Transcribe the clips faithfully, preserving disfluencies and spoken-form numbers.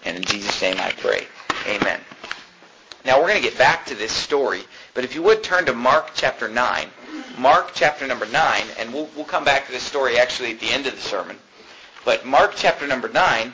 And in Jesus' name I pray. Amen. Now we're going to get back to this story, but if you would turn to Mark chapter nine. Mark chapter number nine, and we'll, we'll come back to this story actually at the end of the sermon. But Mark chapter number nine,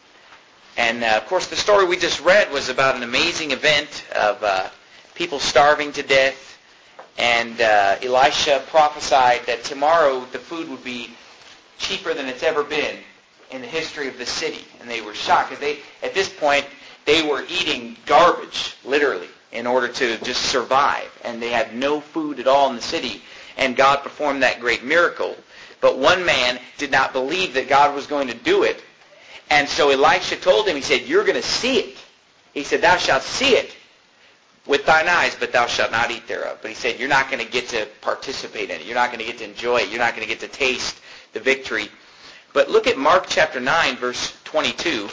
and uh, of course the story we just read was about an amazing event of uh, people starving to death, and uh, Elisha prophesied that tomorrow the food would be cheaper than it's ever been in the history of the city. And they were shocked because they, at this point, they were eating garbage, literally, in order to just survive. And they had no food at all in the city. And God performed that great miracle. But one man did not believe that God was going to do it. And so Elisha told him, he said, you're going to see it. He said, thou shalt see it with thine eyes, but thou shalt not eat thereof. But he said, you're not going to get to participate in it. You're not going to get to enjoy it. You're not going to get to taste the victory. But look at Mark chapter nine, verse twenty-two.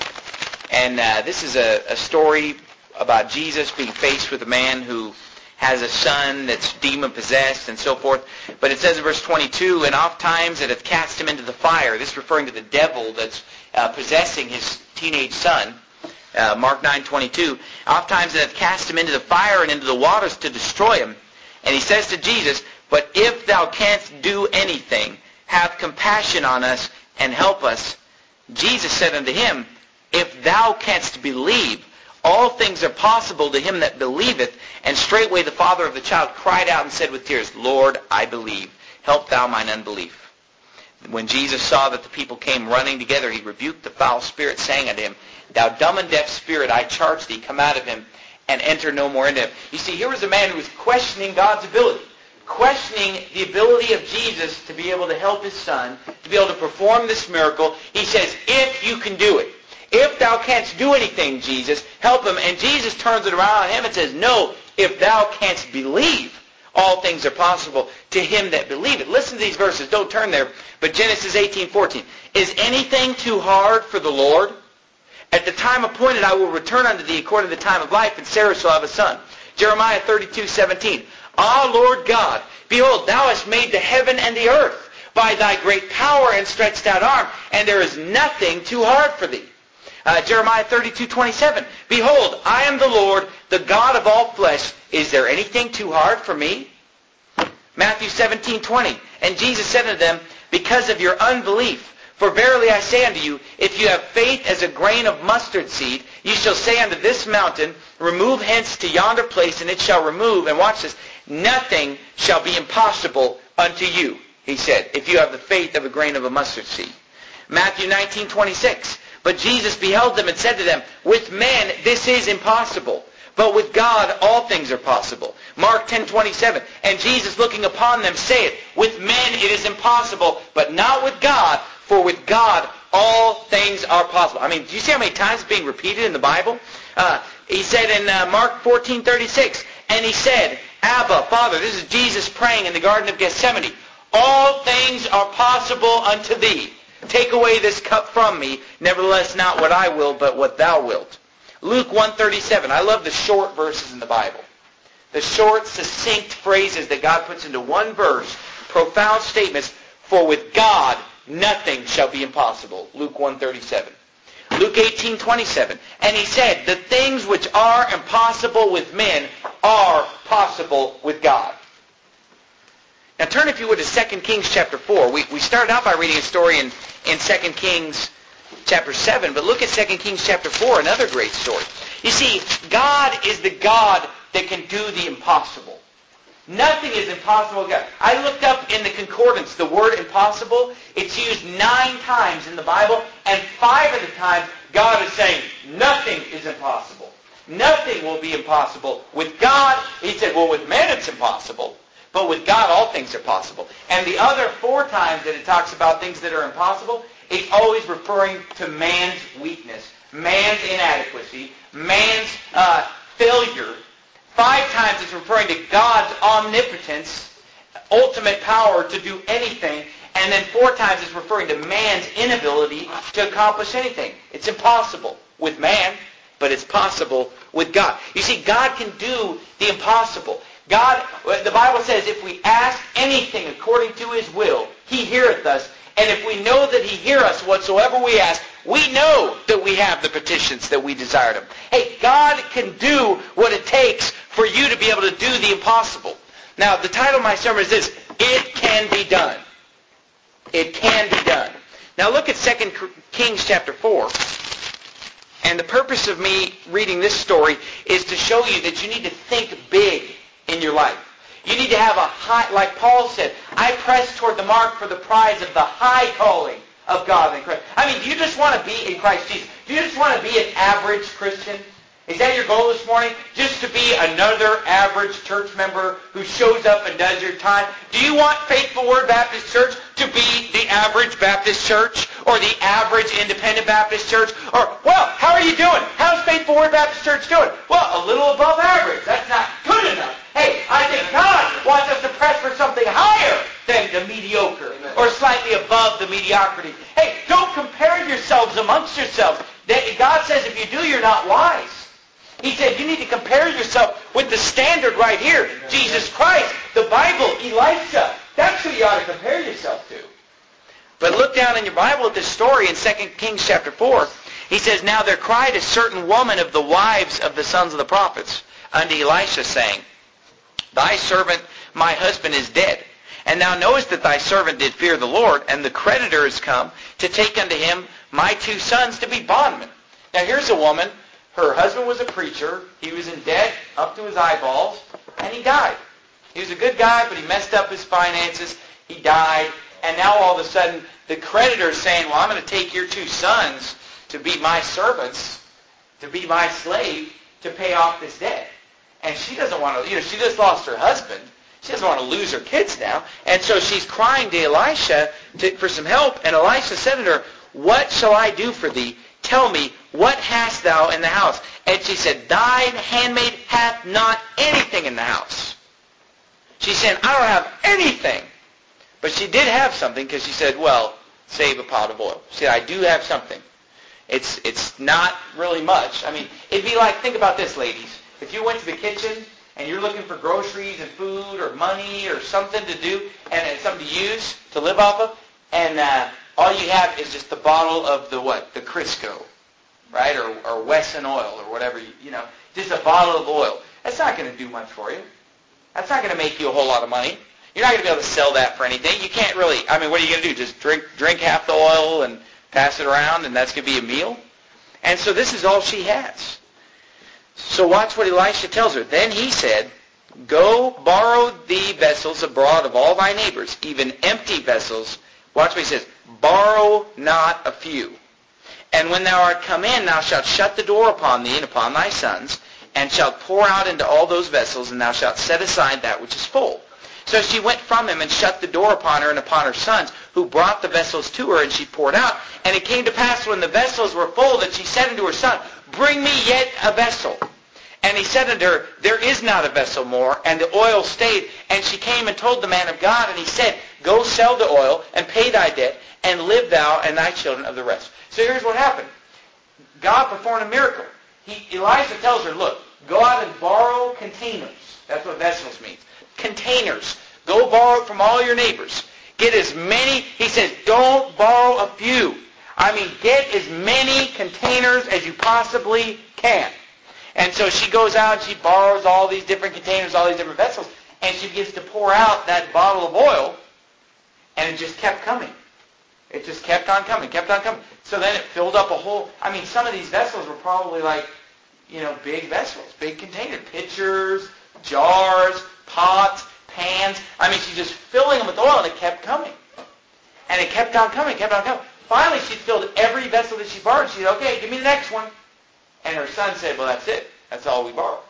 And uh, this is a, a story about Jesus being faced with a man who has a son that's demon-possessed and so forth. But it says in verse twenty-two, and oft times it hath cast him into the fire. This is referring to the devil that's uh, possessing his teenage son. Uh, Mark nine twenty-two. Oft times it hath cast him into the fire and into the waters to destroy him. And he says to Jesus, but if thou canst do anything, have compassion on us and help us. Jesus said unto him, if thou canst believe, all things are possible to him that believeth. And straightway the father of the child cried out and said with tears, Lord, I believe. Help thou mine unbelief. When Jesus saw that the people came running together, he rebuked the foul spirit, saying unto him, thou dumb and deaf spirit, I charge thee, come out of him, and enter no more into him. You see, here was a man who was questioning God's ability. Questioning the ability of Jesus to be able to help his son, to be able to perform this miracle. He says, if you can do it. If thou canst do anything, Jesus, help him. And Jesus turns it around on him and says, no, if thou canst believe, all things are possible to him that believeth. Listen to these verses. Don't turn there. But Genesis eighteen fourteen. Is anything too hard for the Lord? At the time appointed I will return unto thee according to the time of life, and Sarah shall have a son. Jeremiah thirty-two seventeen. Ah, Lord God, behold, thou hast made the heaven and the earth by thy great power and stretched out arm, and there is nothing too hard for thee. Uh, Jeremiah thirty-two twenty-seven. Behold, I am the Lord, the God of all flesh. Is there anything too hard for me? Matthew seventeen twenty. And Jesus said unto them, because of your unbelief, for verily I say unto you, if you have faith as a grain of mustard seed, you shall say unto this mountain, remove hence to yonder place, and it shall remove. And watch this. Nothing shall be impossible unto you, he said, if you have the faith of a grain of a mustard seed. Matthew nineteen twenty-six. But Jesus beheld them and said to them, with men this is impossible, but with God all things are possible. Mark ten twenty-seven. And Jesus looking upon them saith, with men it is impossible, but not with God, for with God all things are possible. I mean, do you see how many times it's being repeated in the Bible? Uh, he said in uh, Mark fourteen thirty-six, and he said, Abba, Father, this is Jesus praying in the Garden of Gethsemane, all things are possible unto thee. Take away this cup from me. Nevertheless, not what I will, but what thou wilt. Luke one thirty-seven. I love the short verses in the Bible. The short, succinct phrases that God puts into one verse. Profound statements. For with God, nothing shall be impossible. Luke one thirty-seven. Luke eighteen twenty-seven. And he said, the things which are impossible with men are possible with God. Now turn, if you would, to Second Kings chapter four. We, we started out by reading a story in, in Second Kings chapter seven, but look at Second Kings chapter four, another great story. You see, God is the God that can do the impossible. Nothing is impossible with God. I looked up in the concordance the word impossible. It's used nine times in the Bible, and five of the times God is saying nothing is impossible. Nothing will be impossible. With God, he said, well, with man it's impossible. But with God, all things are possible. And the other four times that it talks about things that are impossible, it's always referring to man's weakness, man's inadequacy, man's uh, failure. Five times it's referring to God's omnipotence, ultimate power to do anything. And then four times it's referring to man's inability to accomplish anything. It's impossible with man, but it's possible with God. You see, God can do the impossible. God, the Bible says, if we ask anything according to his will, he heareth us. And if we know that he hear us whatsoever we ask, we know that we have the petitions that we desired him. Hey, God can do what it takes for you to be able to do the impossible. Now, the title of my sermon is this: It can be done. It can be done. Now look at Second Kings chapter four. And the purpose of me reading this story is to show you that you need to think big in your life. You need to have a high, like Paul said, I press toward the mark for the prize of the high calling of God in Christ. I mean, do you just want to be in Christ Jesus? Do you just want to be an average Christian? Is that your goal this morning? Just to be another average church member who shows up and does your time? Do you want Faithful Word Baptist Church to be the average Baptist church or the average independent Baptist church? Or, well, how are you doing? How's Faithful Word Baptist Church doing? Well, a little above average. That's not good enough. Hey, I think God wants us to press for something higher than the mediocre or slightly above the mediocrity. Hey, don't compare yourselves amongst yourselves. God says if you do, you're not wise. He said you need to compare yourself with the standard right here, Jesus Christ, the Bible, Elisha. That's who you ought to compare yourself to. But look down in your Bible at this story in Second Kings chapter four. He says, Now there cried a certain woman of the wives of the sons of the prophets unto Elisha, saying, Thy servant, my husband, is dead. And thou knowest that thy servant did fear the Lord, and the creditor is come to take unto him my two sons to be bondmen. Now here's a woman. Her husband was a preacher. He was in debt up to his eyeballs, and he died. He was a good guy, but he messed up his finances. He died, and now all of a sudden the creditor is saying, well, I'm going to take your two sons to be my servants, to be my slave, to pay off this debt. And she doesn't want to, you know, she just lost her husband. She doesn't want to lose her kids now. And so she's crying to Elisha to, for some help. And Elisha said to her, What shall I do for thee? Tell me, what hast thou in the house? And she said, Thine handmaid hath not anything in the house. She said, I don't have anything. But she did have something, because she said, well, save a pot of oil. She said, I do have something. It's it's not really much. I mean, it'd be like, think about this, ladies. If you went to the kitchen and you're looking for groceries and food or money or something to do, and, and something to use to live off of, and uh, all you have is just the bottle of the what? The Crisco, right? Or, or Wesson oil or whatever, you, you know. Just a bottle of oil. That's not going to do much for you. That's not going to make you a whole lot of money. You're not going to be able to sell that for anything. You can't really, I mean, what are you going to do? Just drink drink half the oil and pass it around, and that's going to be a meal? And so this is all she has. So watch what Elisha tells her. Then he said, Go borrow thee vessels abroad of all thy neighbors, even empty vessels. Watch what he says. Borrow not a few. And when thou art come in, thou shalt shut the door upon thee and upon thy sons, and shalt pour out into all those vessels, and thou shalt set aside that which is full. So she went from him and shut the door upon her and upon her sons, who brought the vessels to her, and she poured out. And it came to pass when the vessels were full that she said unto her son, Bring me yet a vessel. And he said unto her, There is not a vessel more. And the oil stayed. And she came and told the man of God, and he said, Go sell the oil, and pay thy debt, and live thou and thy children of the rest. So here's what happened. God performed a miracle. He, Elisha tells her, look, go out and borrow containers. That's what vessels means. Containers. Go borrow from all your neighbors. Get as many. He says, don't borrow a few. I mean, get as many containers as you possibly can. And so she goes out and she borrows all these different containers, all these different vessels, and she begins to pour out that bottle of oil, and it just kept coming. It just kept on coming, kept on coming. So then it filled up a whole, I mean, some of these vessels were probably like, you know, big vessels, big containers, pitchers, jars, pots, pans. I mean, she's just filling them with oil, and it kept coming. And it kept on coming, kept on coming. Finally, she filled every vessel that she borrowed. She said, okay, give me the next one. And her son said, well, that's it. That's all we borrowed.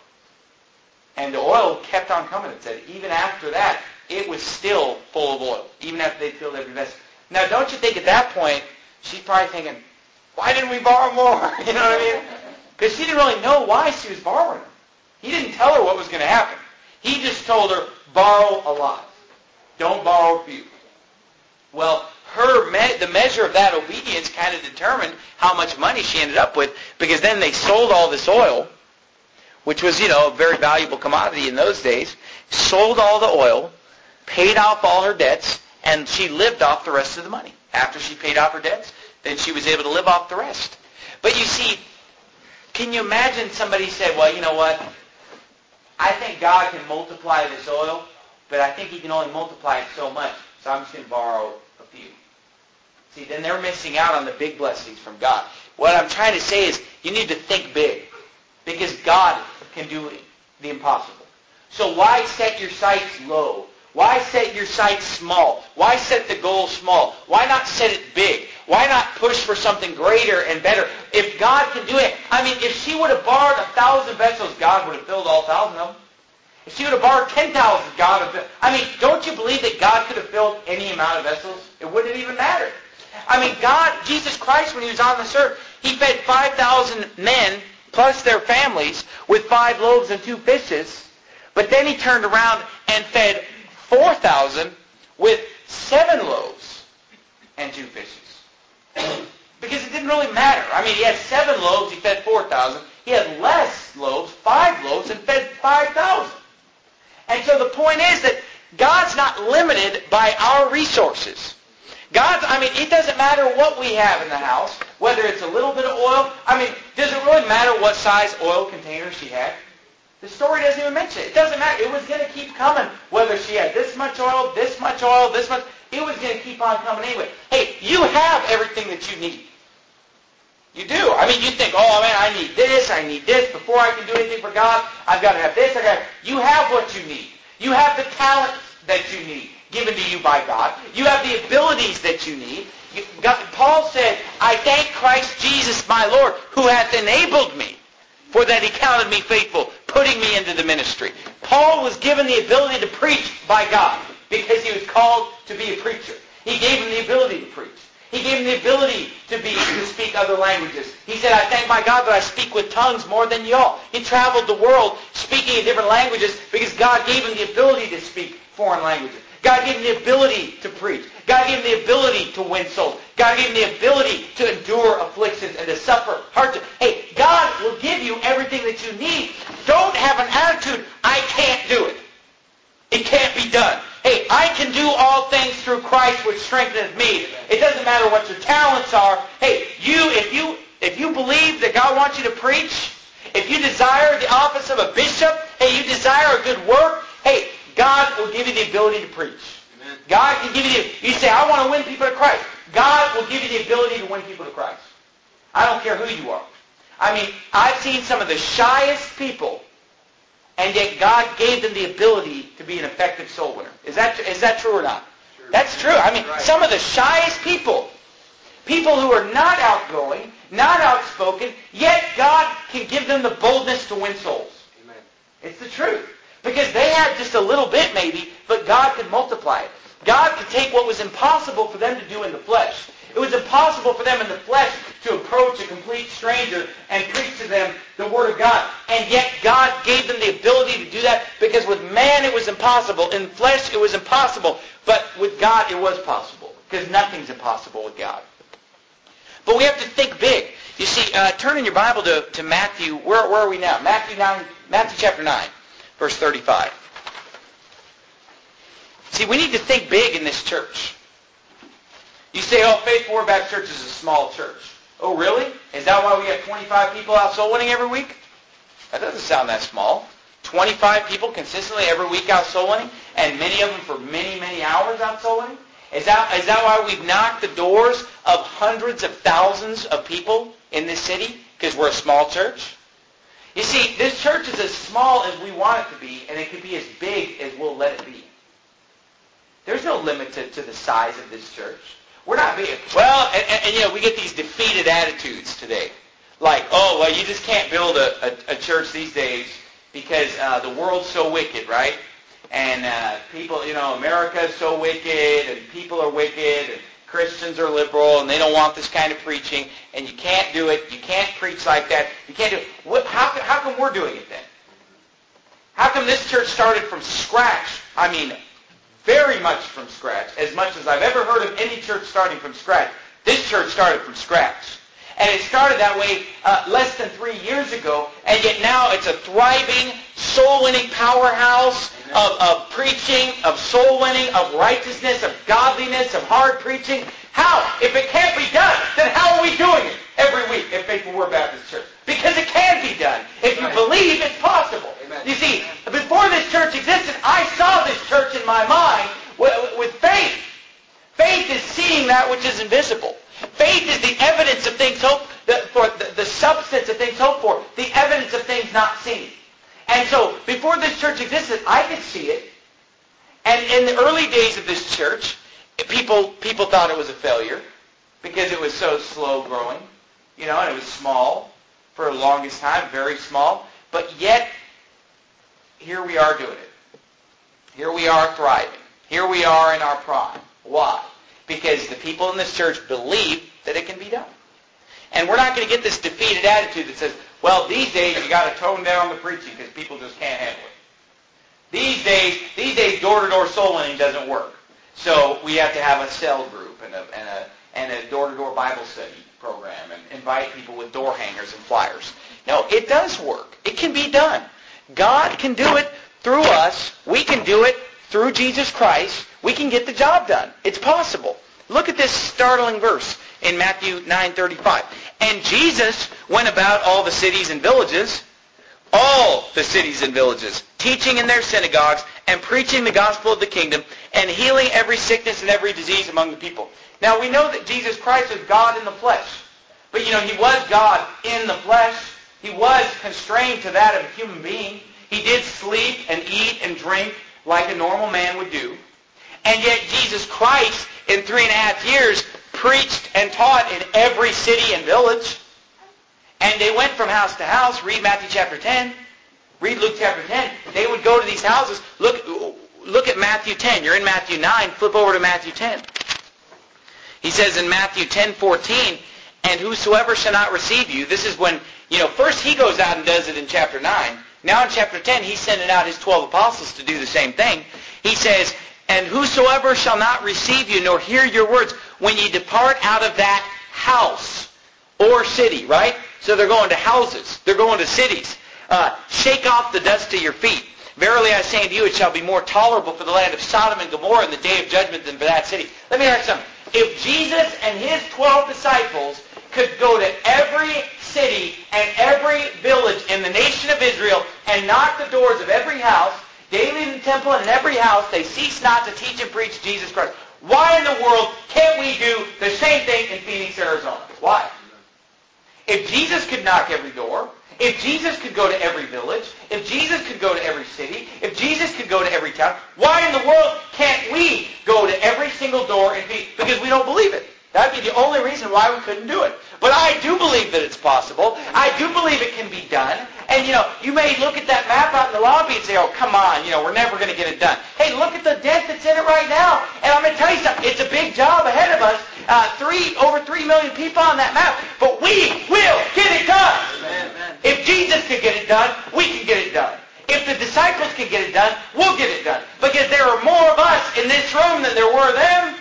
And the oil kept on coming. It said, even after that, it was still full of oil, even after they filled every vessel. Now, don't you think at that point, she's probably thinking, why didn't we borrow more? You know what I mean? Because she didn't really know why she was borrowing them. He didn't tell her what was going to happen. He just told her, borrow a lot. Don't borrow a few. Well, her me- the measure of that obedience kind of determined how much money she ended up with, because then they sold all this oil, which was, you know, a very valuable commodity in those days, sold all the oil, paid off all her debts, and she lived off the rest of the money. After she paid off her debts, then she was able to live off the rest. But you see, can you imagine somebody said, well, you know what? I think God can multiply this oil, but I think he can only multiply it so much, so I'm just going to borrow a few. See, then they're missing out on the big blessings from God. What I'm trying to say is you need to think big, because God can do the impossible. So why set your sights low? Why set your sights small? Why set the goal small? Why not set it big? Why not push for something greater and better? If God can do it, I mean, if she would have borrowed a thousand vessels, God would have filled all thousand of them. If she would have borrowed ten thousand, God would have filled. I mean, don't you believe that God could have filled any amount of vessels? It wouldn't have even mattered. I mean, God, Jesus Christ, when he was on this earth, he fed five thousand men plus their families with five loaves and two fishes. But then he turned around and fed four thousand with seven loaves and two fishes. Because it didn't really matter. I mean, he had seven loaves, he fed four thousand. He had less loaves, five loaves, and fed five thousand. And so the point is that God's not limited by our resources. God's, I mean, it doesn't matter what we have in the house, whether it's a little bit of oil. I mean, does it really matter what size oil container she had? The story doesn't even mention it. It doesn't matter. It was going to keep coming. Whether she had this much oil, this much oil, this much, it was going to keep on coming anyway. Hey, you have everything that you need. You do. I mean, you think, oh, man, I need this, I need this. Before I can do anything for God, I've got to have this. I got. You have what you need. You have the talent that you need, given to you by God. You have the abilities that you need. You, God, Paul said, I thank Christ Jesus my Lord, who hath enabled me, for that he counted me faithful, putting me into the ministry. Paul was given the ability to preach by God because he was called to be a preacher. He gave him the ability to preach. He gave him the ability to be to speak other languages. He said, I thank my God that I speak with tongues more than y'all. He traveled the world speaking in different languages because God gave him the ability to speak foreign languages. God gave him the ability to preach. God gave him the ability to win souls. God gave him the ability to endure afflictions and to suffer hardship. Hey, God will give you everything that you need. Don't have an attitude, I can't do it. It can't be done. Hey, I can do all things through Christ which strengtheneth me. It doesn't matter what your talents are. Hey, you if you if you believe that God wants you to preach, if you desire the office of a bishop, hey, you desire a good work, hey, God will give you the ability to preach. Amen. God can give you the, you say, I want to win people to Christ. God will give you the ability to win people to Christ. I don't care who you are. I mean, I've seen some of the shyest people, and yet God gave them the ability to be an effective soul winner. Is that is that true or not? Sure. That's true. I mean, right. Some of the shyest people, people who are not outgoing, not outspoken, yet God can give them the boldness to win souls. Amen. It's the truth. Because they had just a little bit maybe, but God could multiply it. God could take what was impossible for them to do in the flesh. It was impossible for them in the flesh to approach a complete stranger and preach to them the Word of God. And yet God gave them the ability to do that because with man it was impossible. In flesh it was impossible. But with God it was possible. Because nothing's impossible with God. But we have to think big. You see, uh, turn in your Bible to, to Matthew. Where, where are we now? Matthew nine, Matthew chapter nine. Verse thirty-five. See, we need to think big in this church. You say, oh, Faithful Word Baptist Church is a small church. Oh, really? Is that why we have twenty-five people out soul winning every week? That doesn't sound that small. twenty-five people consistently every week out soul winning, and many of them for many, many hours out soul winning? Is that, is that why we've knocked the doors of hundreds of thousands of people in this city? Because we're a small church? You see, this church is as small as we want it to be, and it can be as big as we'll let it be. There's no limit to, to the size of this church. We're not big. Well, and, and, and you know, we get these defeated attitudes today. Like, oh, well, you just can't build a, a, a church these days because uh, the world's so wicked, right? And uh, people, you know, America is so wicked, and people are wicked, and Christians are liberal, and they don't want this kind of preaching, and you can't do it. You can't preach like that. You can't do it. What, how, how come we're doing it then? How come this church started from scratch? I mean, very much from scratch, as much as I've ever heard of any church starting from scratch. This church started from scratch. And it started that way uh, less than three years ago, and yet now it's a thriving, soul-winning powerhouse of, of preaching, of soul-winning, of righteousness, of godliness, of hard preaching. How? If it can't be done, then how are we doing it every week at Faithful Word Baptist Church? Because it can be done. If you believe, it's possible. Amen. You see, before this church existed, I saw this church in my mind with faith. Faith is seeing that which is invisible. Faith is the evidence of things hoped for, the, the substance of things hoped for, the evidence of things not seen. And so, before this church existed, I could see it. And in the early days of this church, people people thought it was a failure because it was so slow growing, you know, and it was small for the longest time, very small. But yet, here we are doing it. Here we are thriving. Here we are in our prime. Why? Because the people in this church believe that it can be done. And we're not going to get this defeated attitude that says, well, these days you got to tone down the preaching because people just can't handle it. These days, these days door-to-door soul winning doesn't work. So we have to have a cell group and a, and a, and a door-to-door Bible study program and invite people with door hangers and flyers. No, it does work. It can be done. God can do it through us. We can do it through Jesus Christ. We can get the job done. It's possible. Look at this startling verse in Matthew nine thirty-five. And Jesus went about all the cities and villages, all the cities and villages, teaching in their synagogues and preaching the gospel of the kingdom and healing every sickness and every disease among the people. Now we know that Jesus Christ is God in the flesh. But you know, he was God in the flesh. He was constrained to that of a human being. He did sleep and eat and drink like a normal man would do. And yet Jesus Christ, in three and a half years, preached and taught in every city and village. And they went from house to house. Read Matthew chapter ten. Read Luke chapter ten. They would go to these houses. Look, look at Matthew ten. You're in Matthew nine. Flip over to Matthew ten. He says in Matthew ten fourteen, and whosoever shall not receive you. This is when, you know, first he goes out and does it in chapter nine. Now in chapter ten, he's sending out his twelve apostles to do the same thing. He says, and whosoever shall not receive you nor hear your words when ye depart out of that house or city, right? So they're going to houses. They're going to cities. Uh, shake off the dust of your feet. Verily I say unto you, it shall be more tolerable for the land of Sodom and Gomorrah in the day of judgment than for that city. Let me ask you something. If Jesus and his twelve disciples could go to every city and every village in the nation of Israel and knock the doors of every house, daily in the temple and in every house, they cease not to teach and preach Jesus Christ. Why in the world can't we do the same thing in Phoenix, Arizona? Why? If Jesus could knock every door, if Jesus could go to every village, if Jesus could go to every city, if Jesus could go to every town, why in the world can't we go to every single door and be, because we don't believe it. That would be the only reason why we couldn't do it. But I do believe that it's possible. I do believe it can be done. And, you know, you may look at that map out in the lobby and say, oh, come on, you know, we're never going to get it done. Hey, look at the dent that's in it right now. And I'm going to tell you something. It's a big job ahead of us. Uh, three, over three million people on that map. But we will get it done. Amen. If Jesus could get it done, we can get it done. If the disciples can get it done, we'll get it done. Because there are more of us in this room than there were them.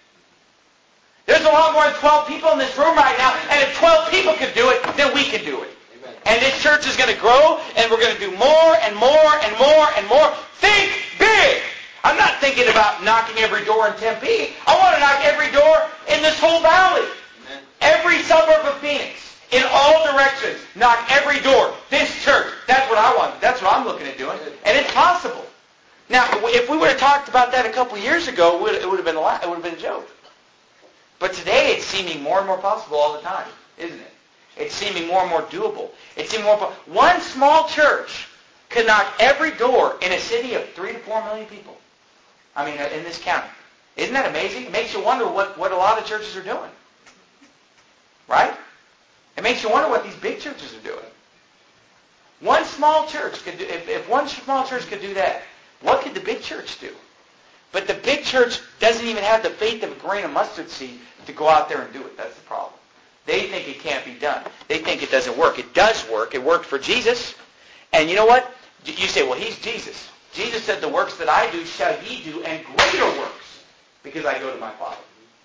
There's a lot more than twelve people in this room right now, and if twelve people can do it, then we can do it. Amen. And this church is going to grow, and we're going to do more and more and more and more. Think big! I'm not thinking about knocking every door in Tempe. I want to knock every door in this whole valley. Amen. Every suburb of Phoenix, in all directions, knock every door. This church, that's what I want. That's what I'm looking at doing, and it's possible. Now, if we would have talked about that a couple years ago, it would have been a lot. It would have been a joke. But today it's seeming more and more possible all the time, isn't it? It's seeming more and more doable. It's seeming more po- One small church could knock every door in a city of three to four million people. I mean, in this county. Isn't that amazing? It makes you wonder what, what a lot of churches are doing. Right? It makes you wonder what these big churches are doing. One small church could do, if, if one small church could do that, what could the big church do? But the big church doesn't even have the faith of a grain of mustard seed to go out there and do it. That's the problem. They think it can't be done. They think it doesn't work. It does work. It worked for Jesus. And you know what? You say, well, he's Jesus. Jesus said, the works that I do shall ye do, and greater works, because I go to my Father.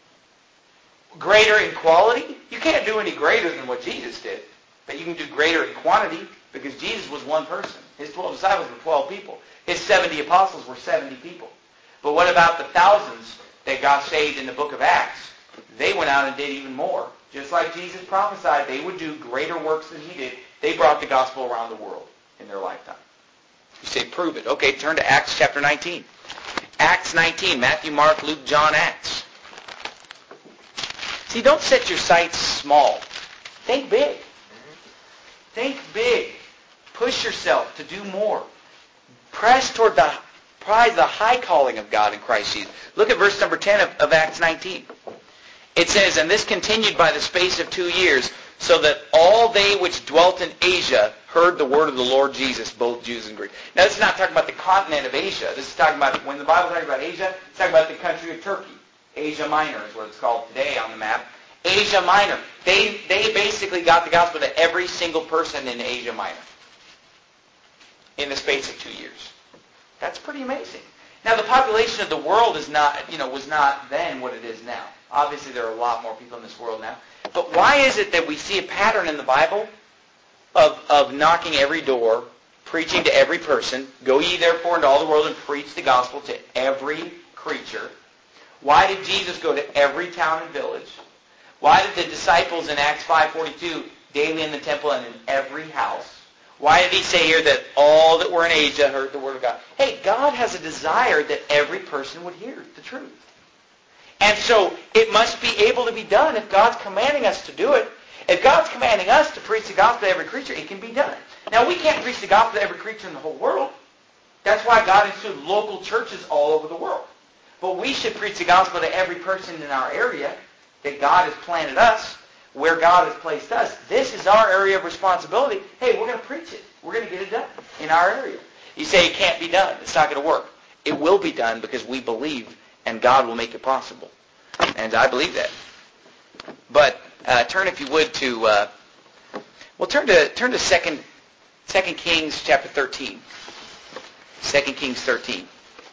Greater in quality? You can't do any greater than what Jesus did. But you can do greater in quantity, because Jesus was one person. His twelve disciples were twelve people. His seventy apostles were seventy people. But what about the thousands that got saved in the book of Acts they went out and did even more. Just like Jesus prophesied, they would do greater works than he did. They brought the gospel around the world in their lifetime. You say, prove it. Okay, turn to Acts chapter nineteen. Acts nineteen, Matthew, Mark, Luke, John, Acts. See, don't set your sights small. Think big. Think big. Push yourself to do more. Press toward the prize, the high calling of God in Christ Jesus. Look at verse number ten of, of Acts nineteen. It says, and this continued by the space of two years, so that all they which dwelt in Asia heard the word of the Lord Jesus, both Jews and Greeks. Now, this is not talking about the continent of Asia. This is talking about, when the Bible talks about Asia, it's talking about the country of Turkey. Asia Minor is what it's called today on the map. Asia Minor. They, they basically got the gospel to every single person in Asia Minor in the space of two years. That's pretty amazing. Now, the population of the world is not, you know, was not then what it is now. Obviously, there are a lot more people in this world now. But why is it that we see a pattern in the Bible of, of knocking every door, preaching to every person, go ye therefore into all the world and preach the gospel to every creature? Why did Jesus go to every town and village? Why did the disciples in Acts five forty-two daily in the temple and in every house? Why did he say here that all that were in Asia heard the word of God? Hey, God has a desire that every person would hear the truth. And so it must be able to be done if God's commanding us to do it. If God's commanding us to preach the gospel to every creature, it can be done. Now, we can't preach the gospel to every creature in the whole world. That's why God instituted local churches all over the world. But we should preach the gospel to every person in our area that God has planted us, where God has placed us. This is our area of responsibility. Hey, we're going to preach it. We're going to get it done in our area. You say it can't be done. It's not going to work. It will be done because we believe, and God will make it possible. And I believe that. But uh, turn, if you would, to uh, well, turn to turn to Second Second Kings chapter thirteen. Second Kings thirteen.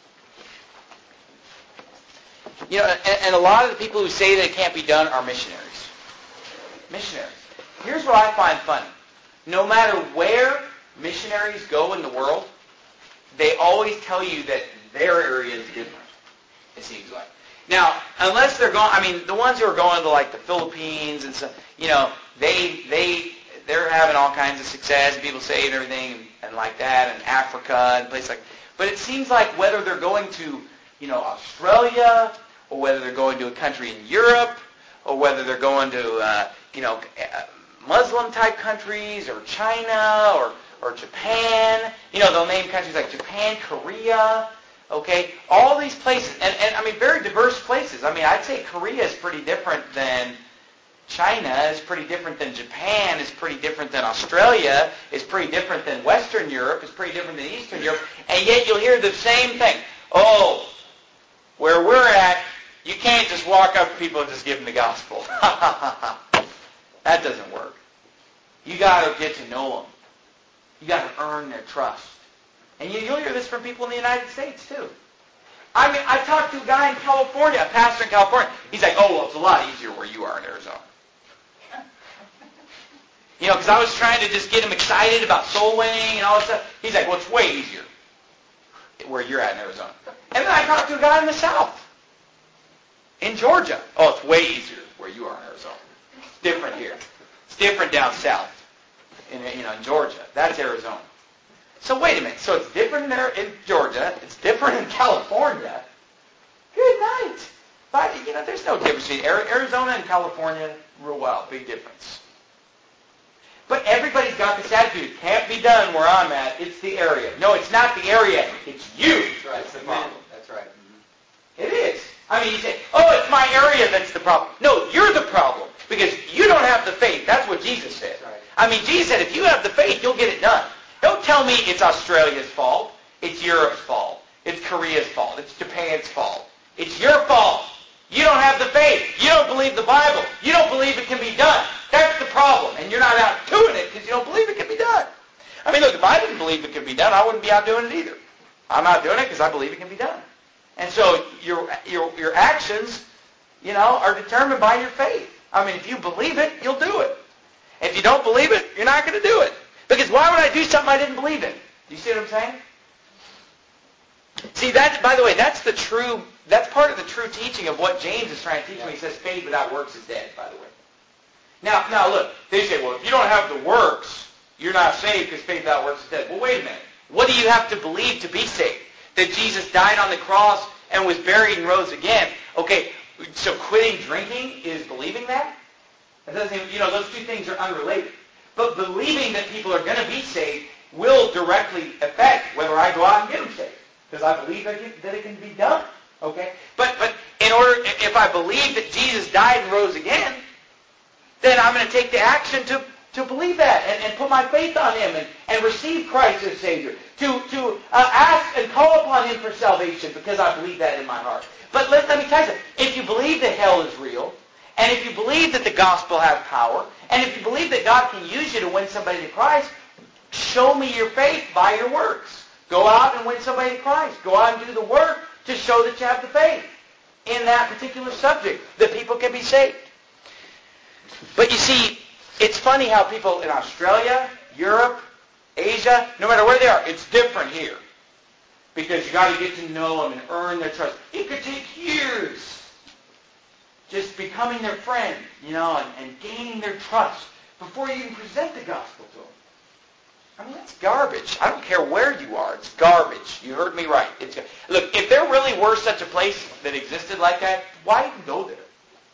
You know, and, and a lot of the people who say that it can't be done are missionaries. Missionaries. Here's what I find funny. No matter where missionaries go in the world, they always tell you that their area is different, it seems like. Now, unless they're going, I mean, the ones who are going to like the Philippines and stuff, you know, they, they, they're having all kinds of success, people say and everything, and, and like that, and Africa and places like that. But it seems like whether they're going to, you know, Australia, or whether they're going to a country in Europe, or whether they're going to, uh, you know, Muslim-type countries, or China, or, or Japan. You know, they'll name countries like Japan, Korea, okay? All these places, and, and I mean, very diverse places. I mean, I'd say Korea is pretty different than China, is pretty different than Japan, is pretty different than Australia, is pretty different than Western Europe, is pretty different than Eastern Europe, and yet you'll hear the same thing. Oh, where we're at, you can't just walk up to people and just give them the gospel. That doesn't work. You got to get to know them. You got to earn their trust. And you, you'll hear this from people in the United States, too. I mean, I talked to a guy in California, a pastor in California. He's like, oh, well, it's a lot easier where you are in Arizona. You know, because I was trying to just get him excited about soul winning and all that stuff. He's like, well, it's way easier where you're at in Arizona. And then I talked to a guy in the South, in Georgia. Oh, it's way easier where you are in Arizona. It's different here. It's different down south, in you know, in Georgia. That's Arizona. So wait a minute. So it's different there in Georgia. It's different in California. Good night. But you know, there's no difference between Arizona and California. Real well, big difference. But everybody's got this attitude. It can't be done where I'm at. It's the area. No, it's not the area. It's you. That's right. That's the problem. That's right. Mm-hmm. It is. I mean, you say, oh, it's my area that's the problem. No, you're the problem because you don't have the faith. That's what Jesus said. Right. I mean, Jesus said, if you have the faith, you'll get it done. Don't tell me it's Australia's fault. It's Europe's fault. It's Korea's fault. It's Japan's fault. It's your fault. You don't have the faith. You don't believe the Bible. You don't believe it can be done. That's the problem. And you're not out doing it because you don't believe it can be done. I mean, look, if I didn't believe it could be done, I wouldn't be out doing it either. I'm out doing it because I believe it can be done. And so your, your, your actions, you know, are determined by your faith. I mean, if you believe it, you'll do it. If you don't believe it, you're not going to do it. Because why would I do something I didn't believe in? Do you see what I'm saying? See, that, by the way, that's the true that's part of the true teaching of what James is trying to teach when he says faith without works is dead, by the way. Now, now look, they say, well, if you don't have the works, you're not saved because faith without works is dead. Well, wait a minute. What do you have to believe to be saved? That Jesus died on the cross and was buried and rose again. Okay, so quitting drinking is believing that? That doesn't even, you know, those two things are unrelated. But believing that people are going to be saved will directly affect whether I go out and get them saved. Because I believe that it, that it can be done. Okay? But but in order, if I believe that Jesus died and rose again, then I'm going to take the action to, to believe that and, and put my faith on Him and, and receive Christ as Savior. To, to uh, ask and call upon Him for salvation because I believe that in my heart. But let, let me tell you something. If you believe that hell is real, and if you believe that the gospel has power, and if you believe that God can use you to win somebody to Christ, show me your faith by your works. Go out and win somebody to Christ. Go out and do the work to show that you have the faith in that particular subject, that people can be saved. But you see, it's funny how people in Australia, Europe, Asia, no matter where they are, it's different here. Because you got to get to know them and earn their trust. It could take years just becoming their friend, you know, and, and gaining their trust before you even present the gospel to them. I mean, that's garbage. I don't care where you are. It's garbage. You heard me right. It's, look, if there really were such a place that existed like that, why even go there?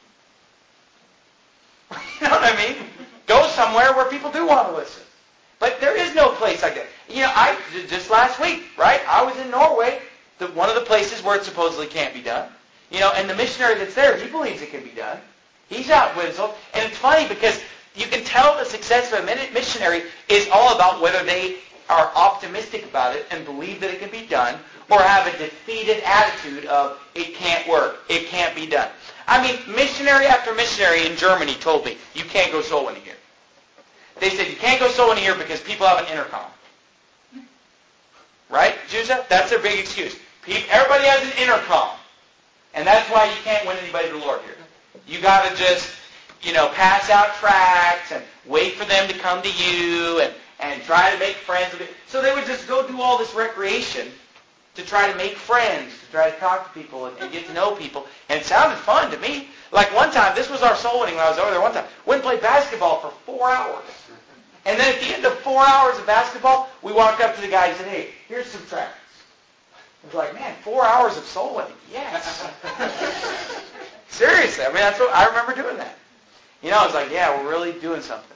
You know what I mean? Go somewhere where people do want to listen. But there is no place like that. You know, I just last week, right? I was in Norway, the, one of the places where it supposedly can't be done. You know, and the missionary that's there, he believes it can be done. He's out Winslow. And it's funny because you can tell the success of a missionary is all about whether they are optimistic about it and believe that it can be done, or have a defeated attitude of it can't work, it can't be done. I mean, missionary after missionary in Germany told me, you can't go soul winning here. They said, you can't go soul winning here because people have an intercom. Right, Juza? That's their big excuse. People, everybody has an intercom. And that's why you can't win anybody to the Lord here. You got to just, you know, pass out tracts and wait for them to come to you and, and try to make friends with it. So they would just go do all this recreation to try to make friends, to try to talk to people and, and get to know people. And it sounded fun to me. Like one time, this was our soul winning when I was over there one time. Went and played basketball for four hours. And then at the end of four hours of basketball, we walked up to the guy and said, hey, here's some tracts. I was like, man, four hours of soul winning. Yes. Seriously. I mean, that's what I remember doing that. You know, I was like, yeah, we're really doing something.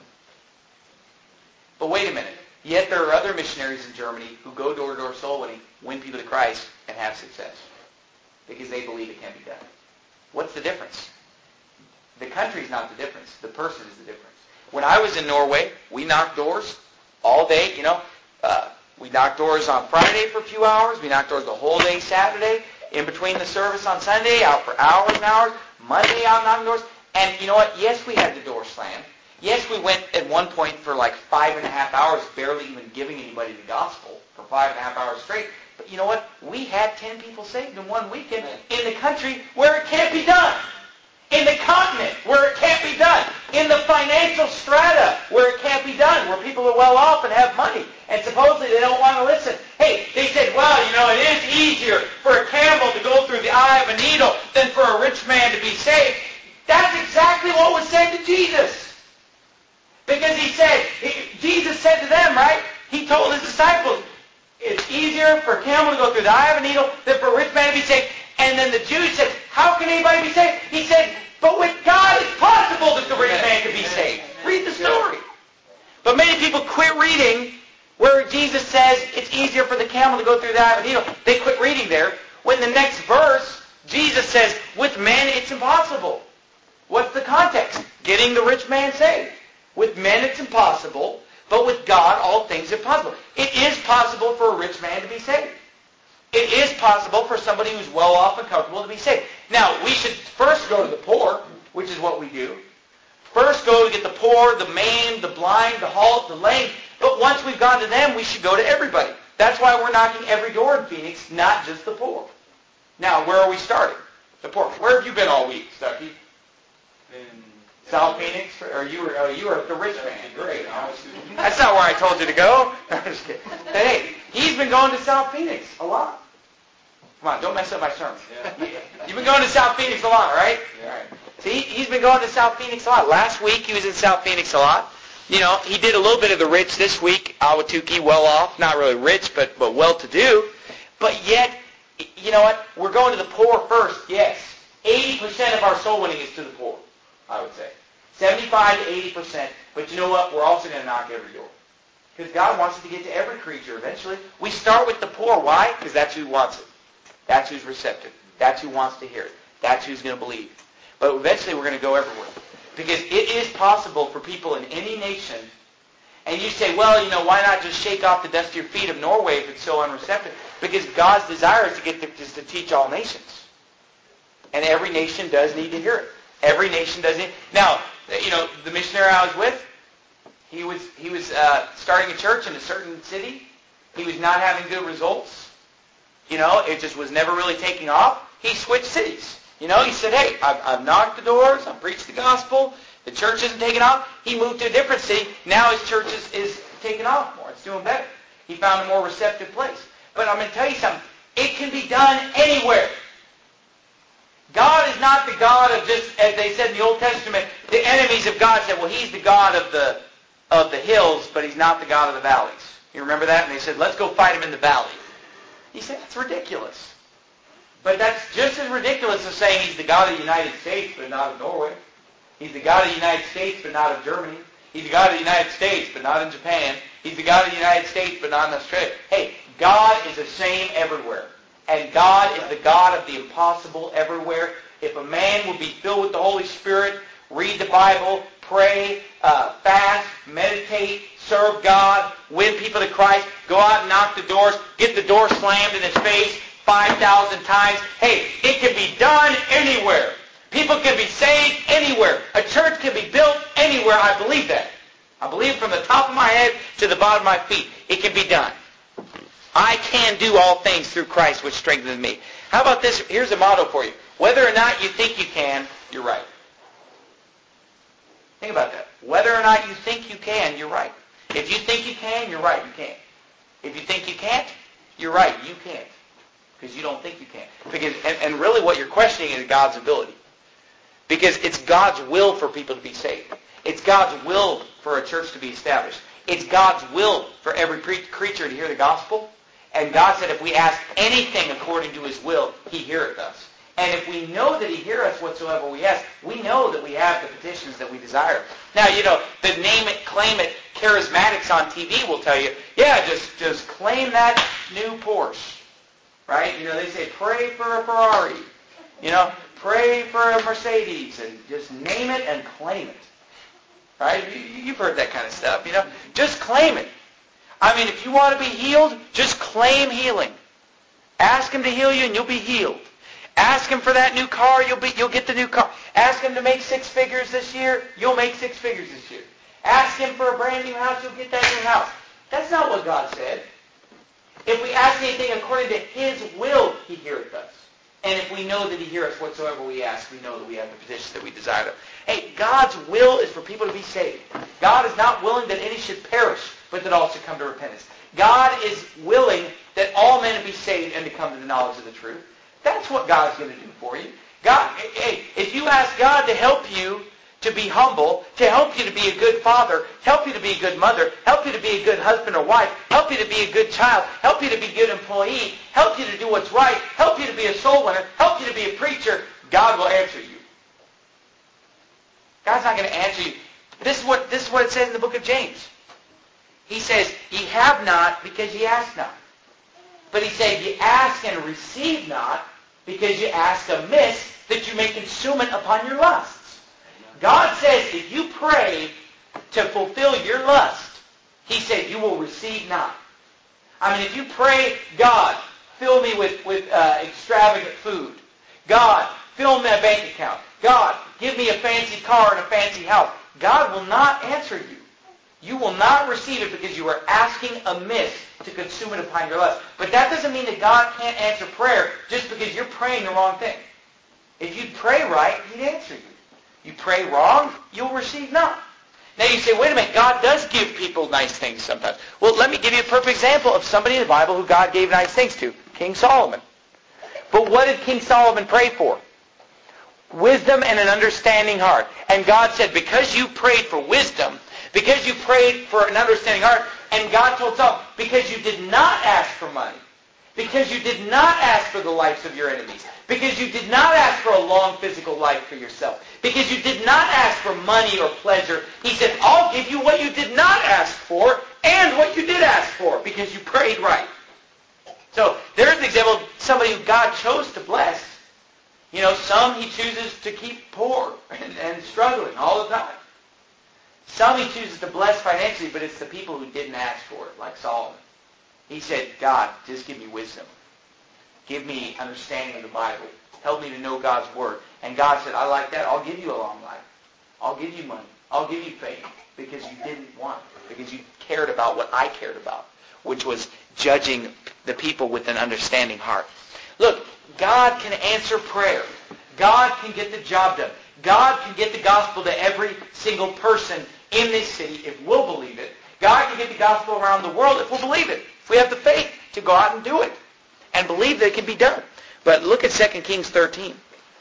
But wait a minute. Yet there are other missionaries in Germany who go door-to-door soul winning, win people to Christ, and have success. Because they believe it can be done. What's the difference? The country's not the difference. The person is the difference. When I was in Norway, we knocked doors all day, you know. Uh, we knocked doors on Friday for a few hours. We knocked doors the whole day Saturday. In between the service on Sunday, out for hours and hours. Monday, out knocking doors. And you know what? Yes, we had the door slammed. Yes, we went at one point for like five and a half hours, barely even giving anybody the gospel for five and a half hours straight. But you know what? We had ten people saved in one weekend in the country where it can't be done. In the continent where it can't be done. In the financial strata where it can't be done, where people are well off and have money. And supposedly they don't want to listen. Hey, they said, well, you know, it is easier for a camel to go through the eye of a needle than for a rich man to be saved. That's exactly what was said to Jesus. Because he said, he, Jesus said to them, right? He told his disciples, it's easier for a camel to go through the eye of a needle than for a rich man to be saved. And then the Jews said, how can anybody be saved? He said, but with God it's possible that the rich man can be saved. Read the story. But many people quit reading where Jesus says it's easier for the camel to go through the eye of a needle. They quit reading there. When the next verse, Jesus says, with men it's impossible. What's the context? Getting the rich man saved. With men it's impossible, but with God all things are possible. It is possible for a rich man to be saved. It is possible for somebody who's well off and comfortable to be saved. Now, we should first go to the poor, which is what we do. First go to get the poor, the maimed, the blind, the halt, the lame. But once we've gone to them, we should go to everybody. That's why we're knocking every door in Phoenix, not just the poor. Now, where are we starting? The poor. Where have you been all week, Stucky? In South Phoenix? Or you were oh, you were at the rich man. Great. That's not where I told you to go. I'm just kidding. Hey, he's been going to South Phoenix a lot. Come on, don't mess up my sermon. Yeah. You've been going to South Phoenix a lot, right? Yeah. All right. See, he's been going to South Phoenix a lot. Last week he was in South Phoenix a lot. You know, he did a little bit of the rich this week. Ahwatukee, well off, not really rich, but but well-to-do. But yet, you know what? We're going to the poor first. Yes, eighty percent of our soul winning is to the poor, I would say. seventy-five to eighty percent. But you know what? We're also going to knock every door. Because God wants us to get to every creature eventually. We start with the poor. Why? Because that's who wants it. That's who's receptive. That's who wants to hear it. That's who's going to believe. But eventually we're going to go everywhere. Because it is possible for people in any nation, and you say, well, you know, why not just shake off the dust of your feet of Norway if it's so unreceptive? Because God's desire is to get to, is to teach all nations. And every nation does need to hear it. Every nation does need. Now, you know, the missionary I was with, he was he was uh, starting a church in a certain city. He was not having good results. You know, it just was never really taking off. He switched cities. You know, he said, hey, I've, I've knocked the doors. I've preached the gospel. The church isn't taking off. He moved to a different city. Now his church is, is taking off more. It's doing better. He found a more receptive place. But I'm going to tell you something. It can be done anywhere. God is not the God of just, as they said in the Old Testament, the enemies of God said, well, he's the God of the of the hills, but he's not the God of the valleys. You remember that? And they said, let's go fight him in the valley. He said, that's ridiculous. But that's just as ridiculous as saying he's the God of the United States, but not of Norway. He's the God of the United States, but not of Germany. He's the God of the United States, but not in Japan. He's the God of the United States, but not in Australia. Hey, God is the same everywhere. And God is the God of the impossible everywhere. If a man will be filled with the Holy Spirit, read the Bible, pray, uh, fast, meditate, serve God, win people to Christ, go out and knock the doors, get the door slammed in his face five thousand times. Hey, it can be done anywhere. People can be saved anywhere. A church can be built anywhere. I believe that. I believe from the top of my head to the bottom of my feet. It can be done. I can do all things through Christ which strengthens me. How about this? Here's a motto for you. Whether or not you think you can, you're right. Think about that. Whether or not you think you can, you're right. If you think you can, you're right. You can't. If you think you can't, you're right. You can't. Because you don't think you can. Because and, and really what you're questioning is God's ability. Because it's God's will for people to be saved. It's God's will for a church to be established. It's God's will for every pre- creature to hear the gospel. And God said if we ask anything according to his will, he heareth us. And if we know that he heareth us whatsoever we ask, we know that we have the petitions that we desire. Now, you know, the name it, claim it, charismatics on T V will tell you, yeah, just, just claim that new Porsche. Right? You know, they say, pray for a Ferrari. You know, pray for a Mercedes. And just name it and claim it. Right? You, you've heard that kind of stuff, you know. Just claim it. I mean, if you want to be healed, just claim healing. Ask him to heal you and you'll be healed. Ask him for that new car, you'll be, you'll get the new car. Ask him to make six figures this year, you'll make six figures this year. Ask him for a brand new house, you'll get that new house. That's not what God said. If we ask anything according to his will, he heareth us. And if we know that he heareth us whatsoever we ask, we know that we have the petitions that we desire. Hey, God's will is for people to be saved. God is not willing that any should perish, but that all should come to repentance. God is willing that all men be saved and to come to the knowledge of the truth. That's what God's going to do for you. God, hey, if you ask God to help you to be humble, to help you to be a good father, help you to be a good mother, help you to be a good husband or wife, help you to be a good child, help you to be a good employee, help you to do what's right, help you to be a soul winner, help you to be a preacher, God will answer you. God's not going to answer you. This is what, this is what it says in the book of James. He says, ye have not because ye ask not. But he said, ye ask and receive not because ye ask amiss that you may consume it upon your lusts. God says if you pray to fulfill your lust, he said you will receive not. I mean, if you pray, God, fill me with, with uh, extravagant food. God, fill my bank account. God, give me a fancy car and a fancy house. God will not answer you. You will not receive it because you are asking amiss to consume it upon your lust. But that doesn't mean that God can't answer prayer just because you're praying the wrong thing. If you pray right, he'd answer you. You pray wrong, you'll receive not. Now you say, wait a minute, God does give people nice things sometimes. Well, let me give you a perfect example of somebody in the Bible who God gave nice things to. King Solomon. But what did King Solomon pray for? Wisdom and an understanding heart. And God said, because you prayed for wisdom, because you prayed for an understanding heart, and God told Solomon, because you did not ask for money, because you did not ask for the lives of your enemies, because you did not ask for a long physical life for yourself, because you did not ask for money or pleasure, he said, I'll give you what you did not ask for and what you did ask for, because you prayed right. So there's an example of somebody who God chose to bless. You know, some he chooses to keep poor and, and struggling all the time. Some he chooses to bless financially, but it's the people who didn't ask for it, like Solomon. He said, God, just give me wisdom. Give me understanding of the Bible. Help me to know God's Word. And God said, I like that. I'll give you a long life. I'll give you money. I'll give you fame. Because you didn't want it. Because you cared about what I cared about, which was judging the people with an understanding heart. Look, God can answer prayer. God can get the job done. God can get the gospel to every single person in this city if we'll believe it. God can get the gospel around the world if we'll believe it. If we have the faith to go out and do it and believe that it can be done. But look at Second Kings thirteen.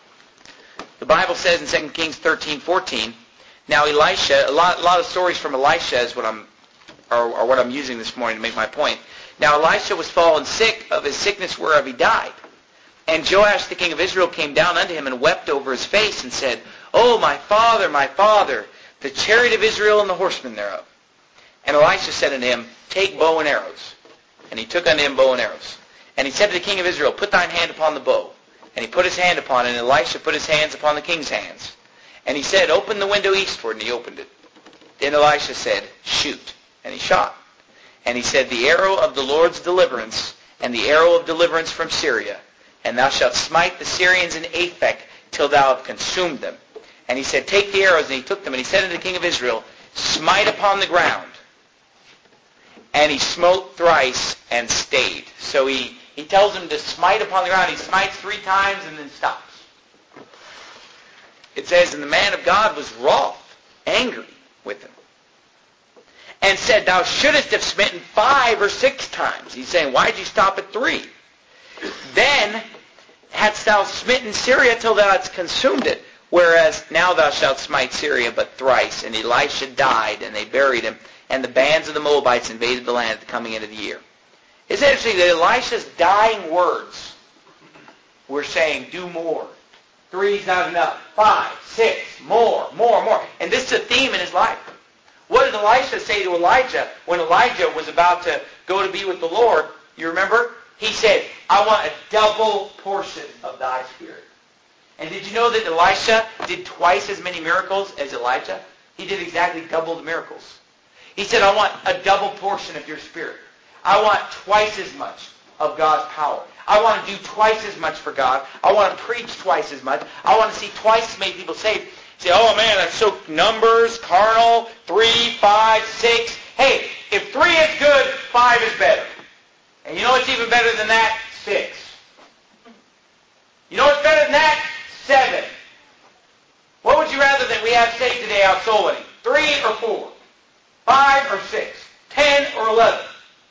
The Bible says in Second Kings thirteen fourteen, now Elisha, a lot, a lot of stories from Elisha is what I'm, are, are what I'm using this morning to make my point. Now Elisha was fallen sick of his sickness whereof he died. And Joash the king of Israel came down unto him and wept over his face and said, Oh, my father, my father, the chariot of Israel and the horsemen thereof. And Elisha said unto him, Take bow and arrows. And he took unto him bow and arrows. And he said to the king of Israel, Put thine hand upon the bow. And he put his hand upon it, and Elisha put his hands upon the king's hands. And he said, Open the window eastward, and he opened it. Then Elisha said, Shoot. And he shot. And he said, The arrow of the Lord's deliverance, and the arrow of deliverance from Syria, and thou shalt smite the Syrians in Aphek till thou have consumed them. And he said, Take the arrows, and he took them, and he said unto the king of Israel, Smite upon the ground. And he smote thrice and stayed. So he, he tells him to smite upon the ground. He smites three times and then stops. It says, And the man of God was wroth, angry with him, and said, Thou shouldest have smitten five or six times. He's saying, Why did you stop at three? Then hadst thou smitten Syria till thou hadst consumed it, whereas now thou shalt smite Syria but thrice. And Elisha died, and they buried him, and the bands of the Moabites invaded the land at the coming into the year. It's interesting that Elisha's dying words were saying, do more. Three's not enough. Five, six, more, more, more. And this is a theme in his life. What did Elisha say to Elijah when Elijah was about to go to be with the Lord? You remember? He said, I want a double portion of thy spirit. And did you know that Elisha did twice as many miracles as Elijah? He did exactly double the miracles. He said, I want a double portion of your spirit. I want twice as much of God's power. I want to do twice as much for God. I want to preach twice as much. I want to see twice as many people saved. Say, oh man, that's so numbers, carnal, three, five, six. Hey, if three is good, five is better. And you know what's even better than that? Six. You know what's better than that? Seven. What would you rather that we have saved today out soul winning? Three or four? Five or six? Ten or eleven?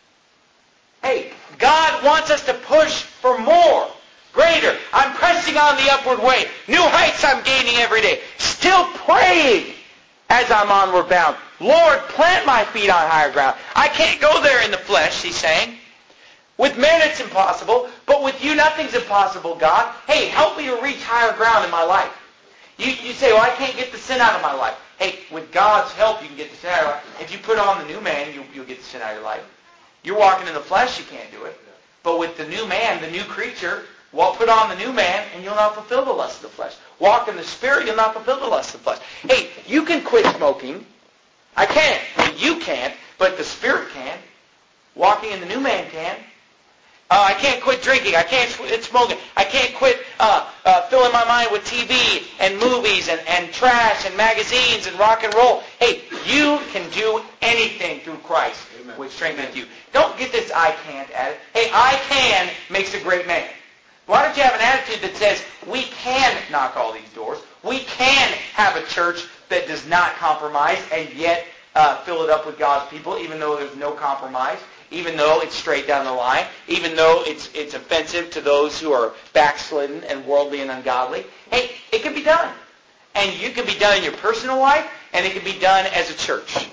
Hey, God wants us to push for more, greater. I'm pressing on the upward way. New heights I'm gaining every day. Still praying as I'm onward bound. Lord, plant my feet on higher ground. I can't go there in the flesh, he's saying. With men it's impossible, but with you nothing's impossible, God. Hey, help me to reach higher ground in my life. You, you say, well, I can't get the sin out of my life. Hey, with God's help, you can get the sin out of your life. If you put on the new man, you, you'll get the sin out of your life. You're walking in the flesh, you can't do it. But with the new man, the new creature, well, put on the new man, and you'll not fulfill the lust of the flesh. Walk in the Spirit, you'll not fulfill the lust of the flesh. Hey, you can quit smoking. I can't. Well, you can't, but the Spirit can. Walking in the new man can. Uh, I can't quit drinking. I can't quit smoking. I can't quit uh, uh, filling my mind with T V and movies and, and trash and magazines and rock and roll. Hey, you can do anything through Christ, Amen, which strengthens you. Don't get this I can't at it. Hey, I can makes a great man. Why don't you have an attitude that says, we can knock all these doors. We can have a church that does not compromise and yet uh, fill it up with God's people, even though there's no compromise. even though it's straight down the line, even though it's it's offensive to those who are backslidden and worldly and ungodly. Hey, it can be done. And you can be done in your personal life, and it can be done as a church.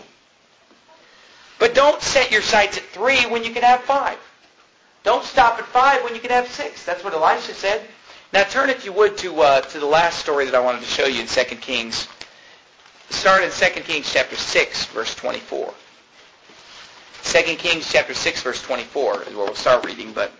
But don't set your sights at three when you can have five. Don't stop at five when you can have six. That's what Elisha said. Now turn, if you would, to uh, to the last story that I wanted to show you in Second Kings. Start in Second Kings chapter six, verse twenty-four. Second Kings chapter six, verse twenty-four is where we'll start reading, but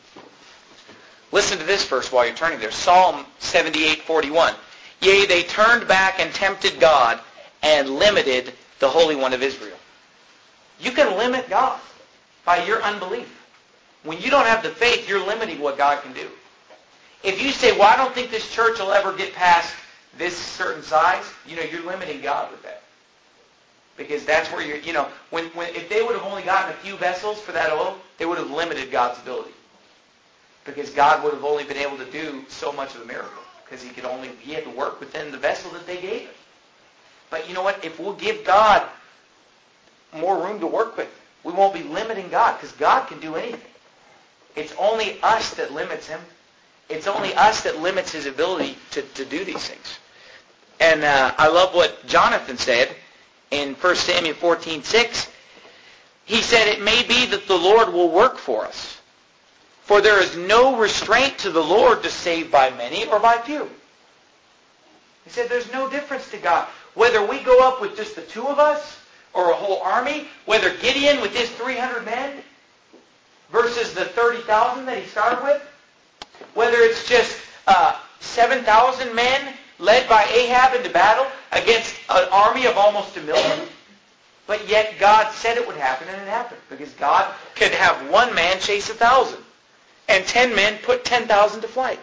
listen to this verse while you're turning there. Psalm seventy-eight forty-one. Yea, they turned back and tempted God and limited the Holy One of Israel. You can limit God by your unbelief. When you don't have the faith, you're limiting what God can do. If you say, well, I don't think this church will ever get past this certain size, you know, you're limiting God with that. Because that's where you're, you know, when, when if they would have only gotten a few vessels for that oil, they would have limited God's ability. Because God would have only been able to do so much of the miracle. Because he could only, he had to work within the vessel that they gave him. But you know what? If we'll give God more room to work with, we won't be limiting God, because God can do anything. It's only us that limits him. It's only us that limits his ability to, to do these things. And uh, I love what Jonathan said in First Samuel fourteen six. He said, it may be that the Lord will work for us. For there is no restraint to the Lord to save by many or by few. He said there's no difference to God. Whether we go up with just the two of us or a whole army, whether Gideon with his three hundred men versus the thirty thousand that he started with, whether it's just uh, seven thousand men led by Ahab into battle against an army of almost a million, but yet God said it would happen, and it happened. Because God could have one man chase a thousand, and ten men put ten thousand to flight.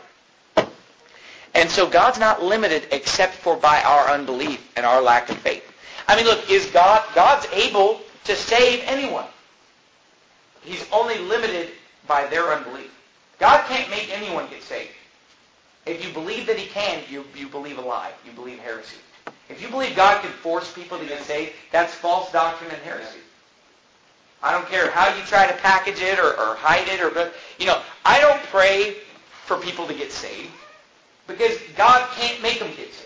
And so God's not limited except for by our unbelief and our lack of faith. I mean, look, is God, God's able to save anyone. He's only limited by their unbelief. God can't make anyone get saved. If you believe that he can, you, you believe a lie. You believe heresy. If you believe God can force people to get saved, that's false doctrine and heresy. I don't care how you try to package it or, or hide it. or You know, I don't pray for people to get saved because God can't make them get saved.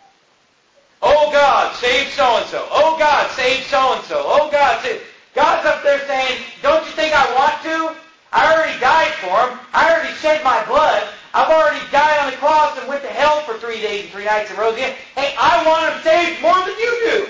Oh, God, save so-and-so. Oh, God, save so-and-so. Oh, God, save... God's up there saying, don't you think I want to? I already died for him. I already shed my blood. I've already died on the cross and went to hell for three days and three nights and rose again. Hey, I want him saved more than you do.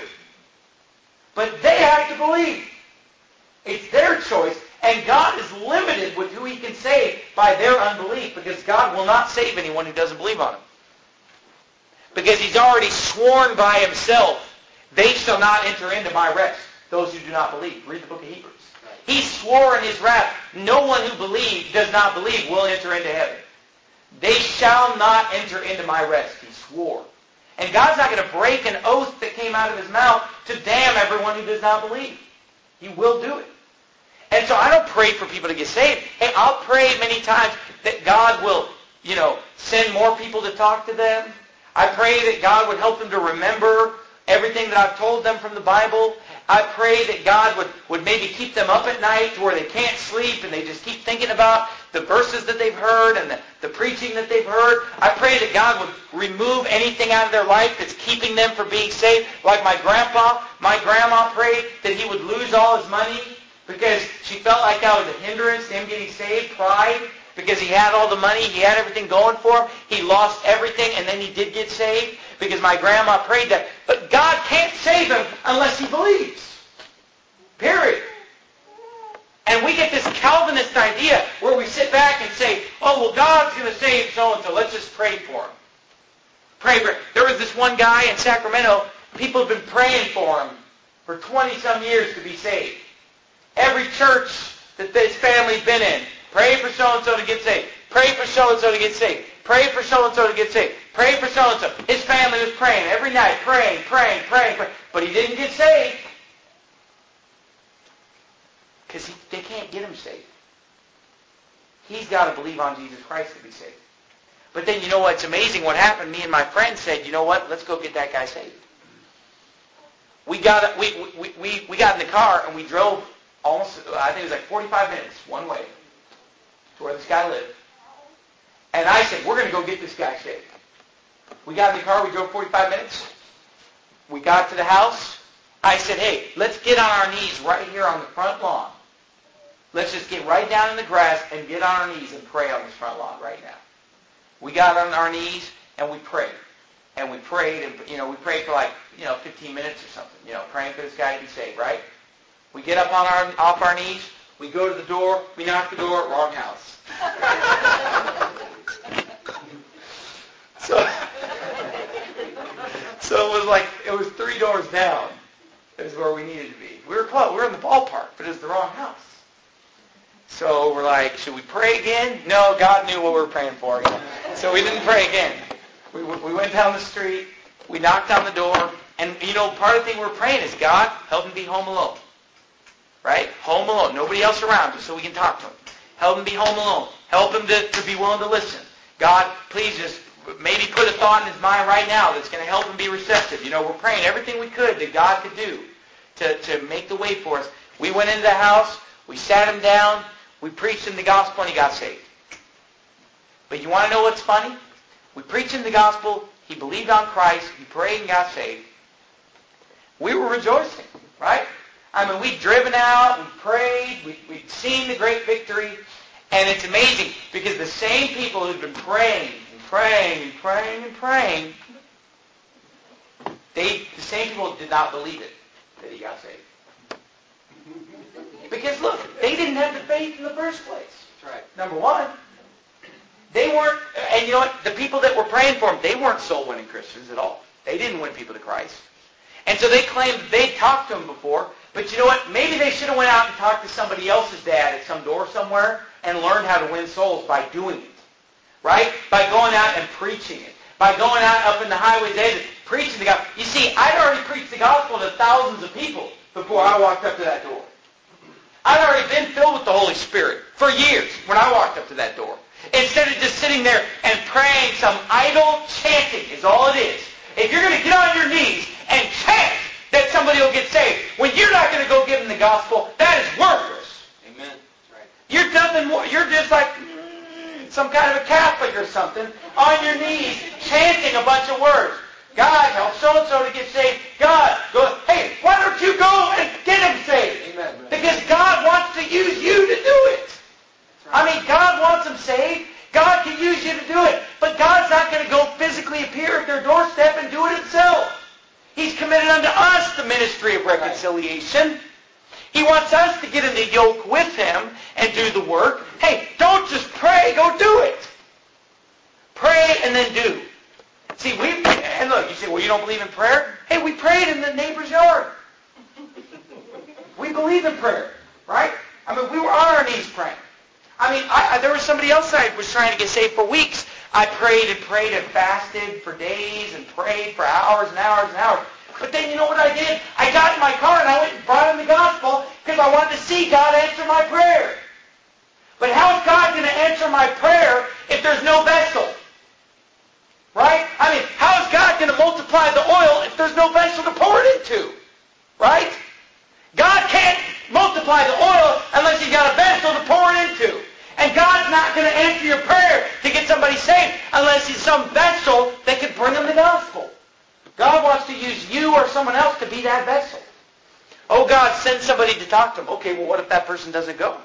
But they have to believe. It's their choice. And God is limited with who he can save by their unbelief, because God will not save anyone who doesn't believe on him. Because he's already sworn by himself, they shall not enter into my rest, those who do not believe. Read the book of Hebrews. He swore in his wrath, no one who believes, does not believe, will enter into heaven. They shall not enter into my rest, he swore. And God's not going to break an oath that came out of his mouth to damn everyone who does not believe. He will do it. And so I don't pray for people to get saved. Hey, I'll pray many times that God will, you know, send more people to talk to them. I pray that God would help them to remember everything that I've told them from the Bible. I pray that God would, would maybe keep them up at night to where they can't sleep and they just keep thinking about the verses that they've heard and the, the preaching that they've heard. I pray that God would remove anything out of their life that's keeping them from being saved. Like my grandpa, my grandma prayed that he would lose all his money because she felt like that was a hindrance to him getting saved, pride. Because he had all the money, he had everything going for him. He lost everything, and then he did get saved because my grandma prayed that. But God can't save him unless he believes. Period. And we get this Calvinist idea where we sit back and say, oh, well, God's going to save so-and-so. Let's just pray for him. Pray for him. There was this one guy in Sacramento, people have been praying for him for twenty-some years to be saved. Every church that this family's been in, pray for so-and-so to get saved. Pray for so-and-so to get saved. Pray for so-and-so to get saved. Pray for so-and-so. His family was praying every night, praying, praying, praying, praying. But he didn't get saved. Because they can't get him saved. He's got to believe on Jesus Christ to be saved. But then you know what's amazing? What happened? Me and my friend said, you know what? Let's go get that guy saved. We got we we we, we got in the car and we drove almost, I think it was like forty-five minutes one way to where this guy lived. And I said, we're going to go get this guy saved. We got in the car. We drove forty-five minutes. We got to the house. I said, hey, let's get on our knees right here on the front lawn. Let's just get right down in the grass and get on our knees and pray on this front lawn right now. We got on our knees and we prayed. And we prayed, and you know, we prayed for like, you know, fifteen minutes or something, you know, praying for this guy to be saved, right? We get up on our off our knees, we go to the door, we knock the door, wrong house. so, so it was like, it was three doors down is where we needed to be. We were close, we were in the ballpark, but it was the wrong house. So we're like, should we pray again? No, God knew what we were praying for again. So we didn't pray again. We, we went down the street, we knocked on the door, and, you know, part of the thing we're praying is, God, help him be home alone. Right? Home alone. Nobody else around just so we can talk to him. Help him be home alone. Help him to, to be willing to listen. God, please just maybe put a thought in his mind right now that's going to help him be receptive. You know, we're praying everything we could that God could do to, to make the way for us. We went into the house, we sat him down, we preached him the gospel, and he got saved. But you want to know what's funny? We preached him the gospel, he believed on Christ, he prayed and got saved. We were rejoicing, right? I mean, we'd driven out, we prayed, we, we'd seen the great victory, and it's amazing because the same people who'd been praying and praying and praying and praying, they, the same people did not believe it, that he got saved. Because look, they didn't have the faith in the first place. That's right. Number one. They weren't, and you know what, the people that were praying for him, they weren't soul-winning Christians at all. They didn't win people to Christ. And so they claimed they'd talked to him before, but you know what, maybe they should have went out and talked to somebody else's dad at some door somewhere and learned how to win souls by doing it. Right? By going out and preaching it. By going out up in the highways, edges, preaching the gospel. You see, I'd already preached the gospel to thousands of people before I walked up to that door. I'd already been filled with the Holy Spirit for years when I walked up to that door. Instead of just sitting there and praying some idle chanting is all it is. If you're going to get on your knees and chant that somebody will get saved, when you're not going to go give them the gospel, that is worthless. Amen. That's right. You're nothing more. You're just like mm, some kind of a Catholic or something on your knees chanting a bunch of words. God, help so-and-so to get saved. God, go, hey, why don't you go and get him saved? Amen. Because God wants to use you to do it. I mean, God wants them saved. God can use you to do it. But God's not going to go physically appear at their doorstep and do it himself. He's committed unto us the ministry of reconciliation. He wants us to get in the yoke with him and do the work. Hey, don't just pray, go do it. Pray and then do. See, we and look, you say, well, you don't believe in prayer? Hey, we prayed in the neighbor's yard. We believe in prayer, right? I mean, we were on our knees praying. I mean, I, I, there was somebody else I was trying to get saved for weeks. I prayed and prayed and fasted for days and prayed for hours and hours and hours. But then you know what I did? I got in my car and I went and brought him the gospel because I wanted to see God answer my prayer. But how is God going to answer my prayer if there's no vessel? Right? I mean, how is God going to multiply the oil if there's no vessel to pour it into? Right? God can't multiply the oil unless he's got a vessel to pour it into. And God's not going to answer your prayer to get somebody saved unless he's some vessel that can bring them the gospel. God wants to use you or someone else to be that vessel. Oh, God, send somebody to talk to them. Okay, well, what if that person doesn't go?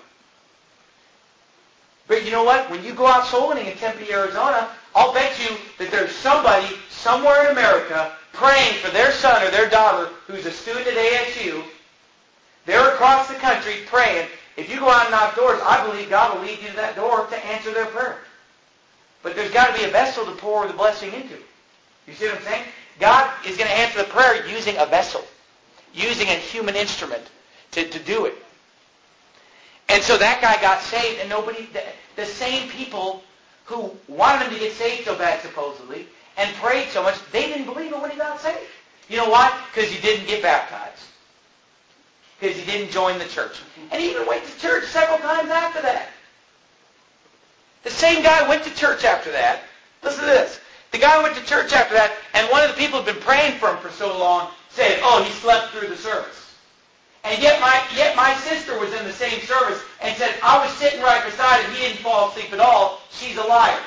But you know what? When you go out soul winning in Tempe, Arizona, I'll bet you that there's somebody somewhere in America praying for their son or their daughter who's a student at A S U. They're across the country praying. If you go out and knock doors, I believe God will lead you to that door to answer their prayer. But there's got to be a vessel to pour the blessing into. You see what I'm saying? God is going to answer the prayer using a vessel, using a human instrument to, to do it. And so that guy got saved, and nobody, the, the same people who wanted him to get saved so bad, supposedly, and prayed so much, they didn't believe it when he got saved. You know why? Because he didn't get baptized. Because he didn't join the church. And he even went to church several times after that. The same guy went to church after that. Listen to this. The guy went to church after that, and one of the people who had been praying for him for so long said, oh, he slept through the service. And yet my yet my sister was in the same service and said, I was sitting right beside him, he didn't fall asleep at all. She's a liar.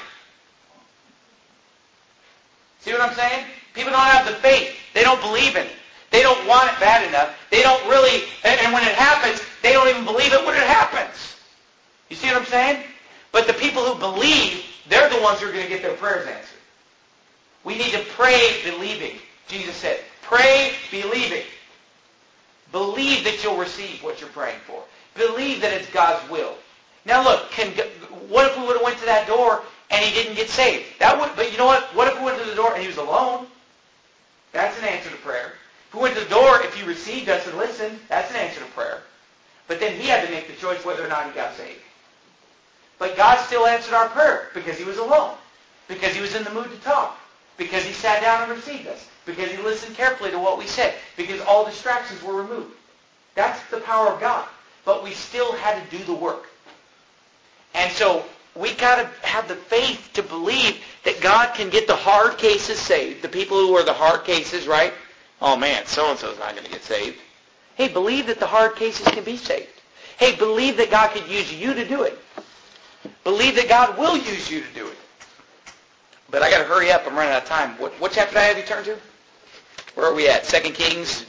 See what I'm saying? People don't have the faith. They don't believe in it. They don't want it bad enough. They don't really, and, and when it happens, they don't even believe it when it happens. You see what I'm saying? But the people who believe, they're the ones who are going to get their prayers answered. We need to pray believing. Jesus said, pray believing. Believe that you'll receive what you're praying for. Believe that it's God's will. Now look, can, what if we would have went to that door and he didn't get saved? That would, but you know what? What if we went to the door and he was alone? That's an answer to prayer. If we went to the door, if he received us and listened, that's an answer to prayer. But then he had to make the choice whether or not he got saved. But God still answered our prayer because he was alone. Because he was in the mood to talk. Because he sat down and received us. Because he listened carefully to what we said. Because all distractions were removed. That's the power of God. But we still had to do the work. And so we got to have the faith to believe that God can get the hard cases saved. The people who are the hard cases, right? Oh man, so-and-so's not going to get saved. Hey, believe that the hard cases can be saved. Hey, believe that God could use you to do it. Believe that God will use you to do it. But I got to hurry up. I'm running out of time. What, what chapter did I have you turn to? Where are we at? Second Kings?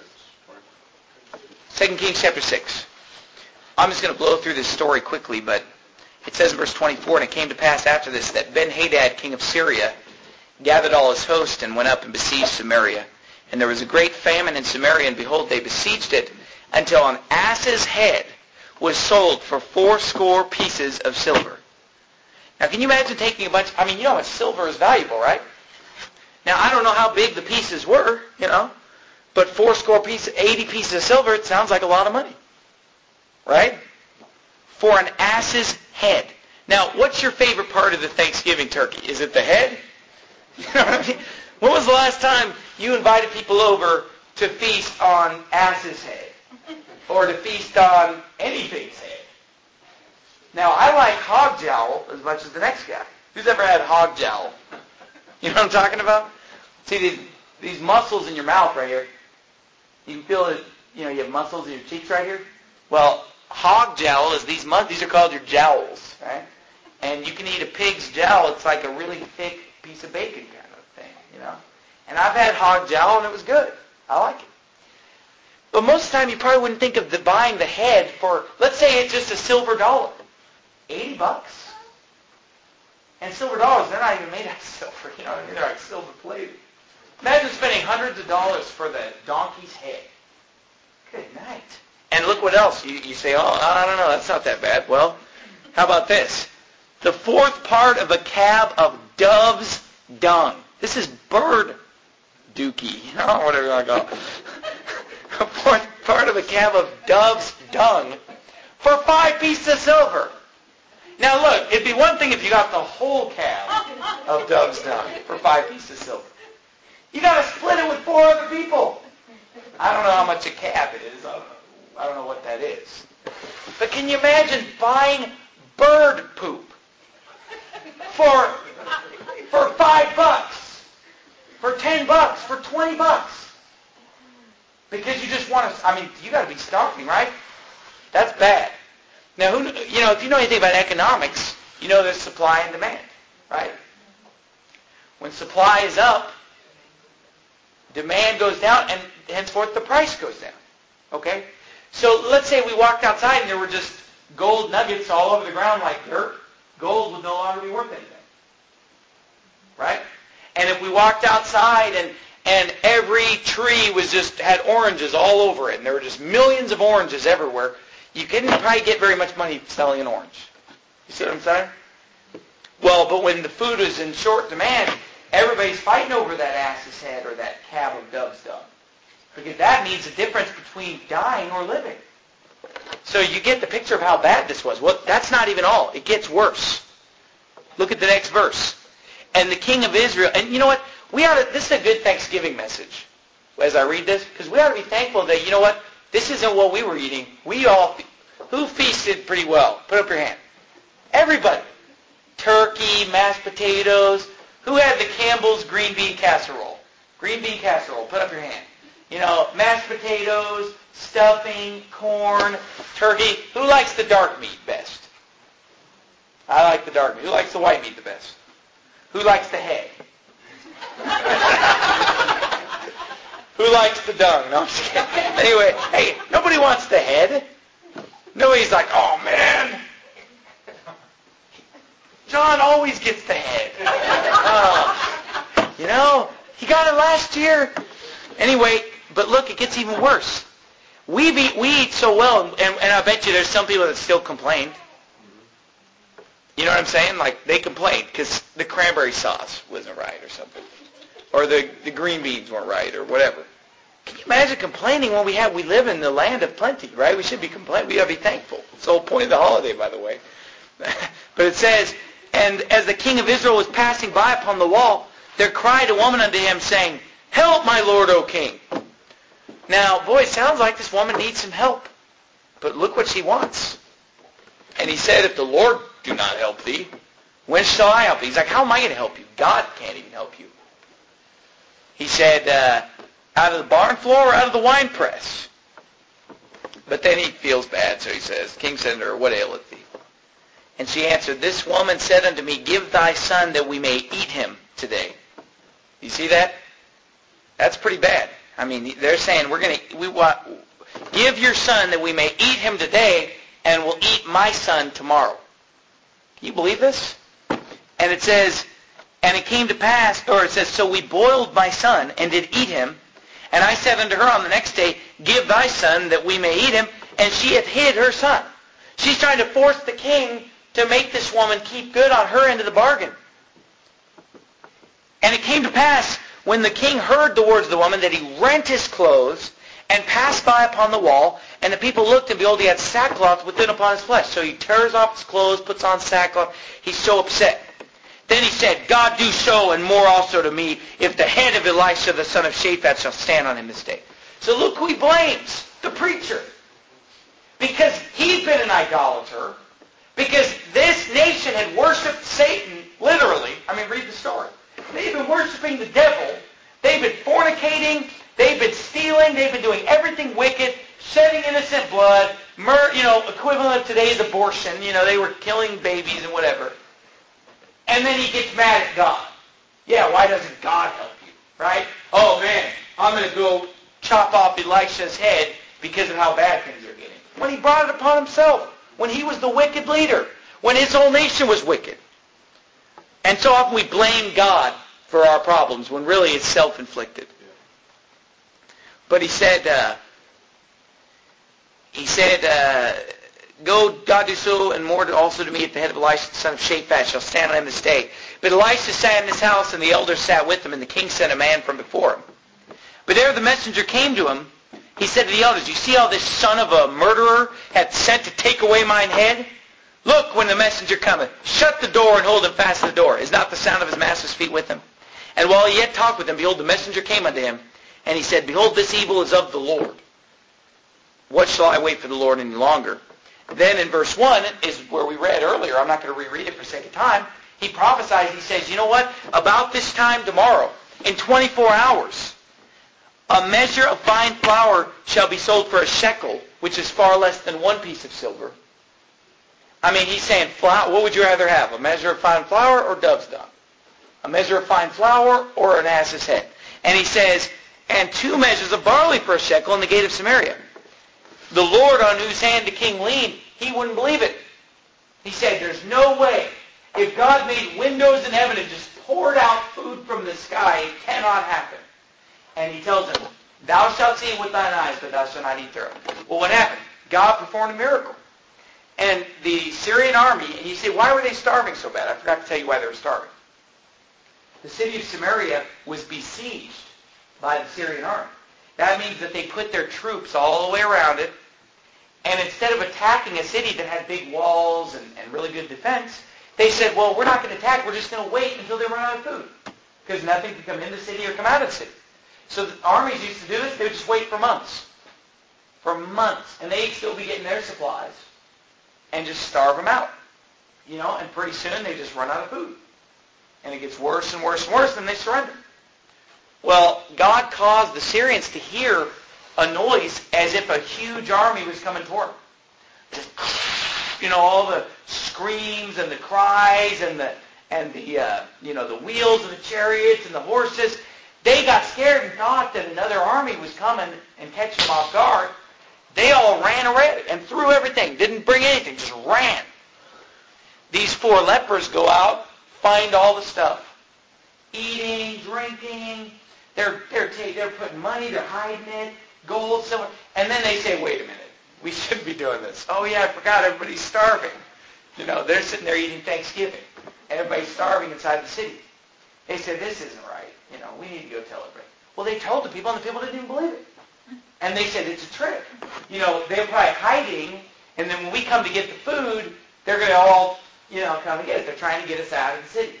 Second Kings chapter six. I'm just going to blow through this story quickly, but it says in verse twenty-four, and it came to pass after this that Ben-Hadad, king of Syria, gathered all his host and went up and besieged Samaria. And there was a great famine in Samaria, and behold, they besieged it until an ass's head was sold for fourscore pieces of silver. Now, can you imagine taking a bunch? I mean, you know how much silver is valuable, right? Now, I don't know how big the pieces were, you know, but fourscore pieces, eighty pieces of silver, it sounds like a lot of money, right? For an ass's head. Now, what's your favorite part of the Thanksgiving turkey? Is it the head? You know what I mean? When was the last time you invited people over to feast on ass's head? Or to feast on anything's head? Now, I like hog jowl as much as the next guy. Who's ever had hog jowl? You know what I'm talking about? See these, these muscles in your mouth right here? You can feel it, you know, you have muscles in your cheeks right here? Well, hog jowl is these muscles. These are called your jowls, right? And you can eat a pig's jowl. It's like a really thick piece of bacon kind of thing, you know? And I've had hog jowl, and it was good. I like it. But most of the time, you probably wouldn't think of the, buying the head for, let's say it's just a silver dollar. eighty bucks. And silver dollars, they're not even made out of silver. You know what I mean? They're like silver plated. Imagine spending hundreds of dollars for the donkey's head. Good night. And look what else. You, you say, oh, I don't know, that's not that bad. Well, how about this? The fourth part of a cab of dove's dung. This is bird dookie, you know, whatever you want to call it. A fourth part of a cab of dove's dung for five pieces of silver. Now look, it'd be one thing if you got the whole cab of dove's dung for five pieces of silver. You got to split it with four other people. I don't know how much a cab is. I don't know, I don't know what that is. But can you imagine buying bird poop for for five bucks, for ten bucks, for twenty bucks? Because you just want to. I mean, you got to be starving, right? That's bad. Now, who, you know, if you know anything about economics, you know there's supply and demand, right? When supply is up, demand goes down, and henceforth the price goes down. Okay? So let's say we walked outside and there were just gold nuggets all over the ground like dirt. Gold would no longer be worth anything. Right? And if we walked outside and and every tree was just had oranges all over it, and there were just millions of oranges everywhere, you couldn't probably get very much money selling an orange. You see what I'm saying? Well, but when the food is in short demand, everybody's fighting over that ass's head or that cab of dove's dung. Because that means the difference between dying or living. So you get the picture of how bad this was. Well, that's not even all. It gets worse. Look at the next verse. And the king of Israel, and you know what? We ought to, this is a good Thanksgiving message as I read this, because we ought to be thankful that, you know what? This isn't what we were eating. We all, who feasted pretty well? Put up your hand. Everybody. Turkey, mashed potatoes. Who had the Campbell's green bean casserole? Green bean casserole. Put up your hand. You know, mashed potatoes, stuffing, corn, turkey. Who likes the dark meat best? I like the dark meat. Who likes the white meat the best? Who likes the head? Who likes the dung? No, I'm just kidding. Anyway, hey, nobody wants the head. Nobody's like, oh, man. John always gets the head. Oh, you know, he got it last year. Anyway, but look, it gets even worse. We eat, we eat so well, and, and I bet you there's some people that still complain. You know what I'm saying? Like, they complained because the cranberry sauce wasn't right or something. Or the, the green beans weren't right or whatever. Can you imagine complaining when we have, we live in the land of plenty, right? We should be complaining. We ought to be thankful. It's the whole point of the holiday, by the way. But it says, and as the king of Israel was passing by upon the wall, there cried a woman unto him, saying, help, my lord, O king. Now, boy, it sounds like this woman needs some help. But look what she wants. And he said, if the Lord do not help thee, when shall I help thee? He's like, how am I going to help you? God can't even help you. He said, uh, out of the barn floor or out of the wine press? But then he feels bad, so he says, king said unto her, what aileth thee? And she answered, this woman said unto me, give thy son that we may eat him today. You see that? That's pretty bad. I mean, they're saying, we're going to, we want, give your son that we may eat him today, and we'll eat my son tomorrow. Can you believe this? And it says, and it came to pass, or it says, so we boiled my son, and did eat him. And I said unto her on the next day, give thy son that we may eat him. And she hath hid her son. She's trying to force the king to make this woman keep good on her end of the bargain. And it came to pass, when the king heard the words of the woman, that he rent his clothes, and passed by upon the wall, and the people looked, and behold, he had sackcloth within upon his flesh. So he tears off his clothes, puts on sackcloth. He's so upset. Then he said, God do so, and more also to me, if the head of Elisha the son of Shaphat shall stand on him this day. So look who he blames, the preacher. Because he'd been an idolater. Because this nation had worshipped Satan, literally. I mean, read the story. They've been worshiping the devil. They've been fornicating. They've been stealing. They've been doing everything wicked, shedding innocent blood, mur- you know, equivalent of today's abortion. You know, they were killing babies and whatever. And then he gets mad at God. Yeah, why doesn't God help you? Right? Oh, man, I'm going to go chop off Elisha's head because of how bad things are getting. When he brought it upon himself. When he was the wicked leader. When his whole nation was wicked. And so often we blame God for our problems when really it's self-inflicted. But he said, uh, he said, uh, go, God do so, and more also to me, if the head of Elisha the son of Shaphat shall stand on him this day. But Elisha sat in his house, and the elders sat with him, and the king sent a man from before him. But ere the messenger came to him, he said to the elders, you see how this son of a murderer hath sent to take away mine head? Look, when the messenger cometh, shut the door and hold him fast to the door. Is not the sound of his master's feet with him? And while he yet talked with him, behold, the messenger came unto him, and he said, behold, this evil is of the Lord. What shall I wait for the Lord any longer? Then in verse one is where we read earlier. I'm not going to reread it for sake of time. He prophesies, he says, you know what? About this time tomorrow, in twenty-four hours, a measure of fine flour shall be sold for a shekel, which is far less than one piece of silver. I mean, he's saying, flour, what would you rather have, a measure of fine flour or dove's dung? A measure of fine flour or an ass's head? And he says, and two measures of barley for a shekel in the gate of Samaria. The Lord on whose hand the king leaned, he wouldn't believe it. He said, there's no way. If God made windows in heaven and just poured out food from the sky, it cannot happen. And he tells him, thou shalt see with thine eyes, but thou shalt not eat thereof. Well, what happened? God performed a miracle. And the Syrian army, and you say, why were they starving so bad? I forgot to tell you why they were starving. The city of Samaria was besieged by the Syrian army. That means that they put their troops all the way around it, and instead of attacking a city that had big walls and, and really good defense, they said, well, we're not going to attack, we're just going to wait until they run out of food, because nothing can come in the city or come out of the city. So the armies used to do this, they would just wait for months. For months. And they'd still be getting their supplies, and just starve them out. You know, and pretty soon they just run out of food. And it gets worse and worse and worse, and they surrender. Well, God caused the Syrians to hear a noise as if a huge army was coming toward them. Just, you know, all the screams and the cries and the and the uh, you know the wheels of the chariots and the horses. They got scared and thought that another army was coming and catching them off guard. They all ran away and threw everything. Didn't bring anything, just ran. These four lepers go out, find all the stuff. Eating, drinking, they're, they're, they're putting money, they're hiding it, gold, silver. And then they say, wait a minute, we shouldn't be doing this. Oh yeah, I forgot, everybody's starving. You know, they're sitting there eating Thanksgiving. And everybody's starving inside the city. They said, this isn't right. You know, we need to go tell everybody. Well, they told the people, and the people didn't even believe it. And they said, it's a trick. You know, they're probably hiding, and then when we come to get the food, they're going to all, you know, come and get it. They're trying to get us out of the city.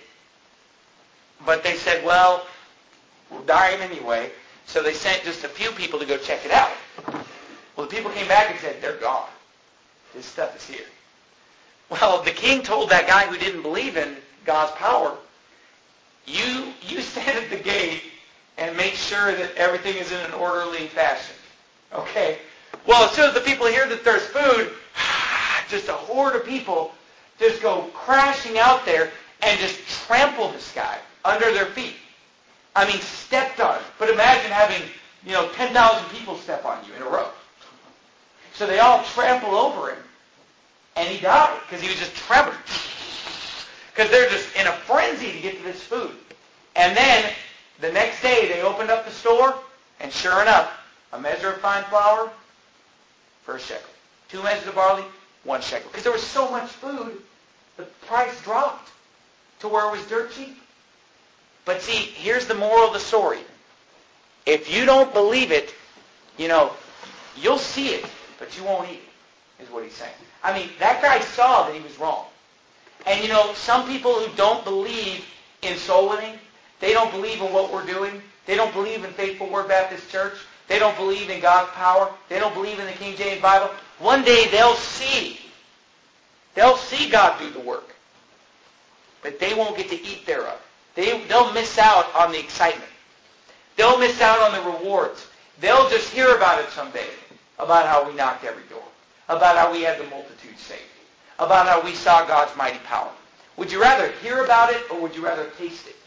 But they said, well, we're dying anyway. So they sent just a few people to go check it out. Well, the people came back and said, they're gone. This stuff is here. Well, the king told that guy who didn't believe in God's power, you, you stand at the gate and make sure that everything is in an orderly fashion. Okay? Well, as soon as the people hear that there's food, just a horde of people just go crashing out there and just trample this guy under their feet. I mean, stepped on it. But imagine having, you know, ten thousand people step on you in a row. So they all trample over him, and he died because he was just trampled. Because they're just in a frenzy to get to this food. And then the next day they opened up the store, and sure enough, a measure of fine flour for a shekel. Two measures of barley, one shekel. Because there was so much food, the price dropped to where it was dirt cheap. But see, here's the moral of the story. If you don't believe it, you know, you'll see it, but you won't eat it, is what he's saying. I mean, that guy saw that he was wrong. And you know, some people who don't believe in soul winning, they don't believe in what we're doing, they don't believe in Faithful Word Baptist Church, they don't believe in God's power, they don't believe in the King James Bible, one day they'll see, they'll see God do the work. But they won't get to eat thereof. They, they'll miss out on the excitement. They'll miss out on the rewards. They'll just hear about it someday, about how we knocked every door, about how we had the multitude saved, about how we saw God's mighty power. Would you rather hear about it, or would you rather taste it?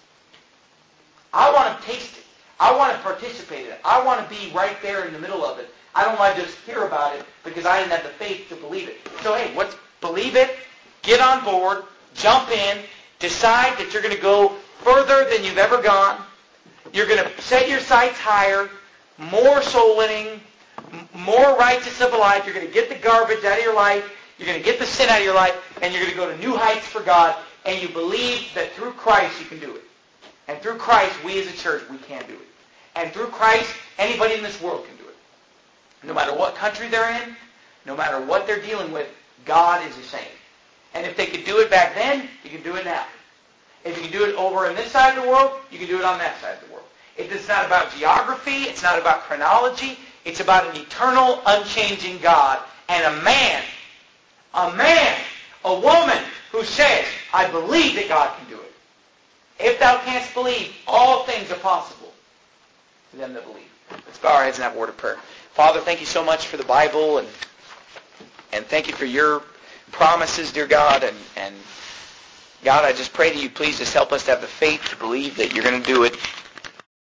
I want to taste it. I want to participate in it. I want to be right there in the middle of it. I don't want to just hear about it because I didn't have the faith to believe it. So hey, what's, believe it, get on board, jump in, decide that you're going to go further than you've ever gone. You're going to set your sights higher, more soul winning, more righteous of a life. You're going to get the garbage out of your life. You're going to get the sin out of your life, and you're going to go to new heights for God, and you believe that through Christ you can do it. And through Christ, we as a church, we can do it. And through Christ, anybody in this world can do it. No matter what country they're in, no matter what they're dealing with, God is the same. And if they could do it back then, you can do it now. If you can do it over on this side of the world, you can do it on that side of the world. It's not about geography. It's not about chronology. It's about an eternal, unchanging God and a man, a man, a woman who says, I believe that God can do it. If thou canst believe, all things are possible to them that believe. Let's bow our heads and have a word of prayer. Father, thank you so much for the Bible, and and thank you for your promises, dear God. And, and God, I just pray to you, please just help us to have the faith to believe that you're going to do it.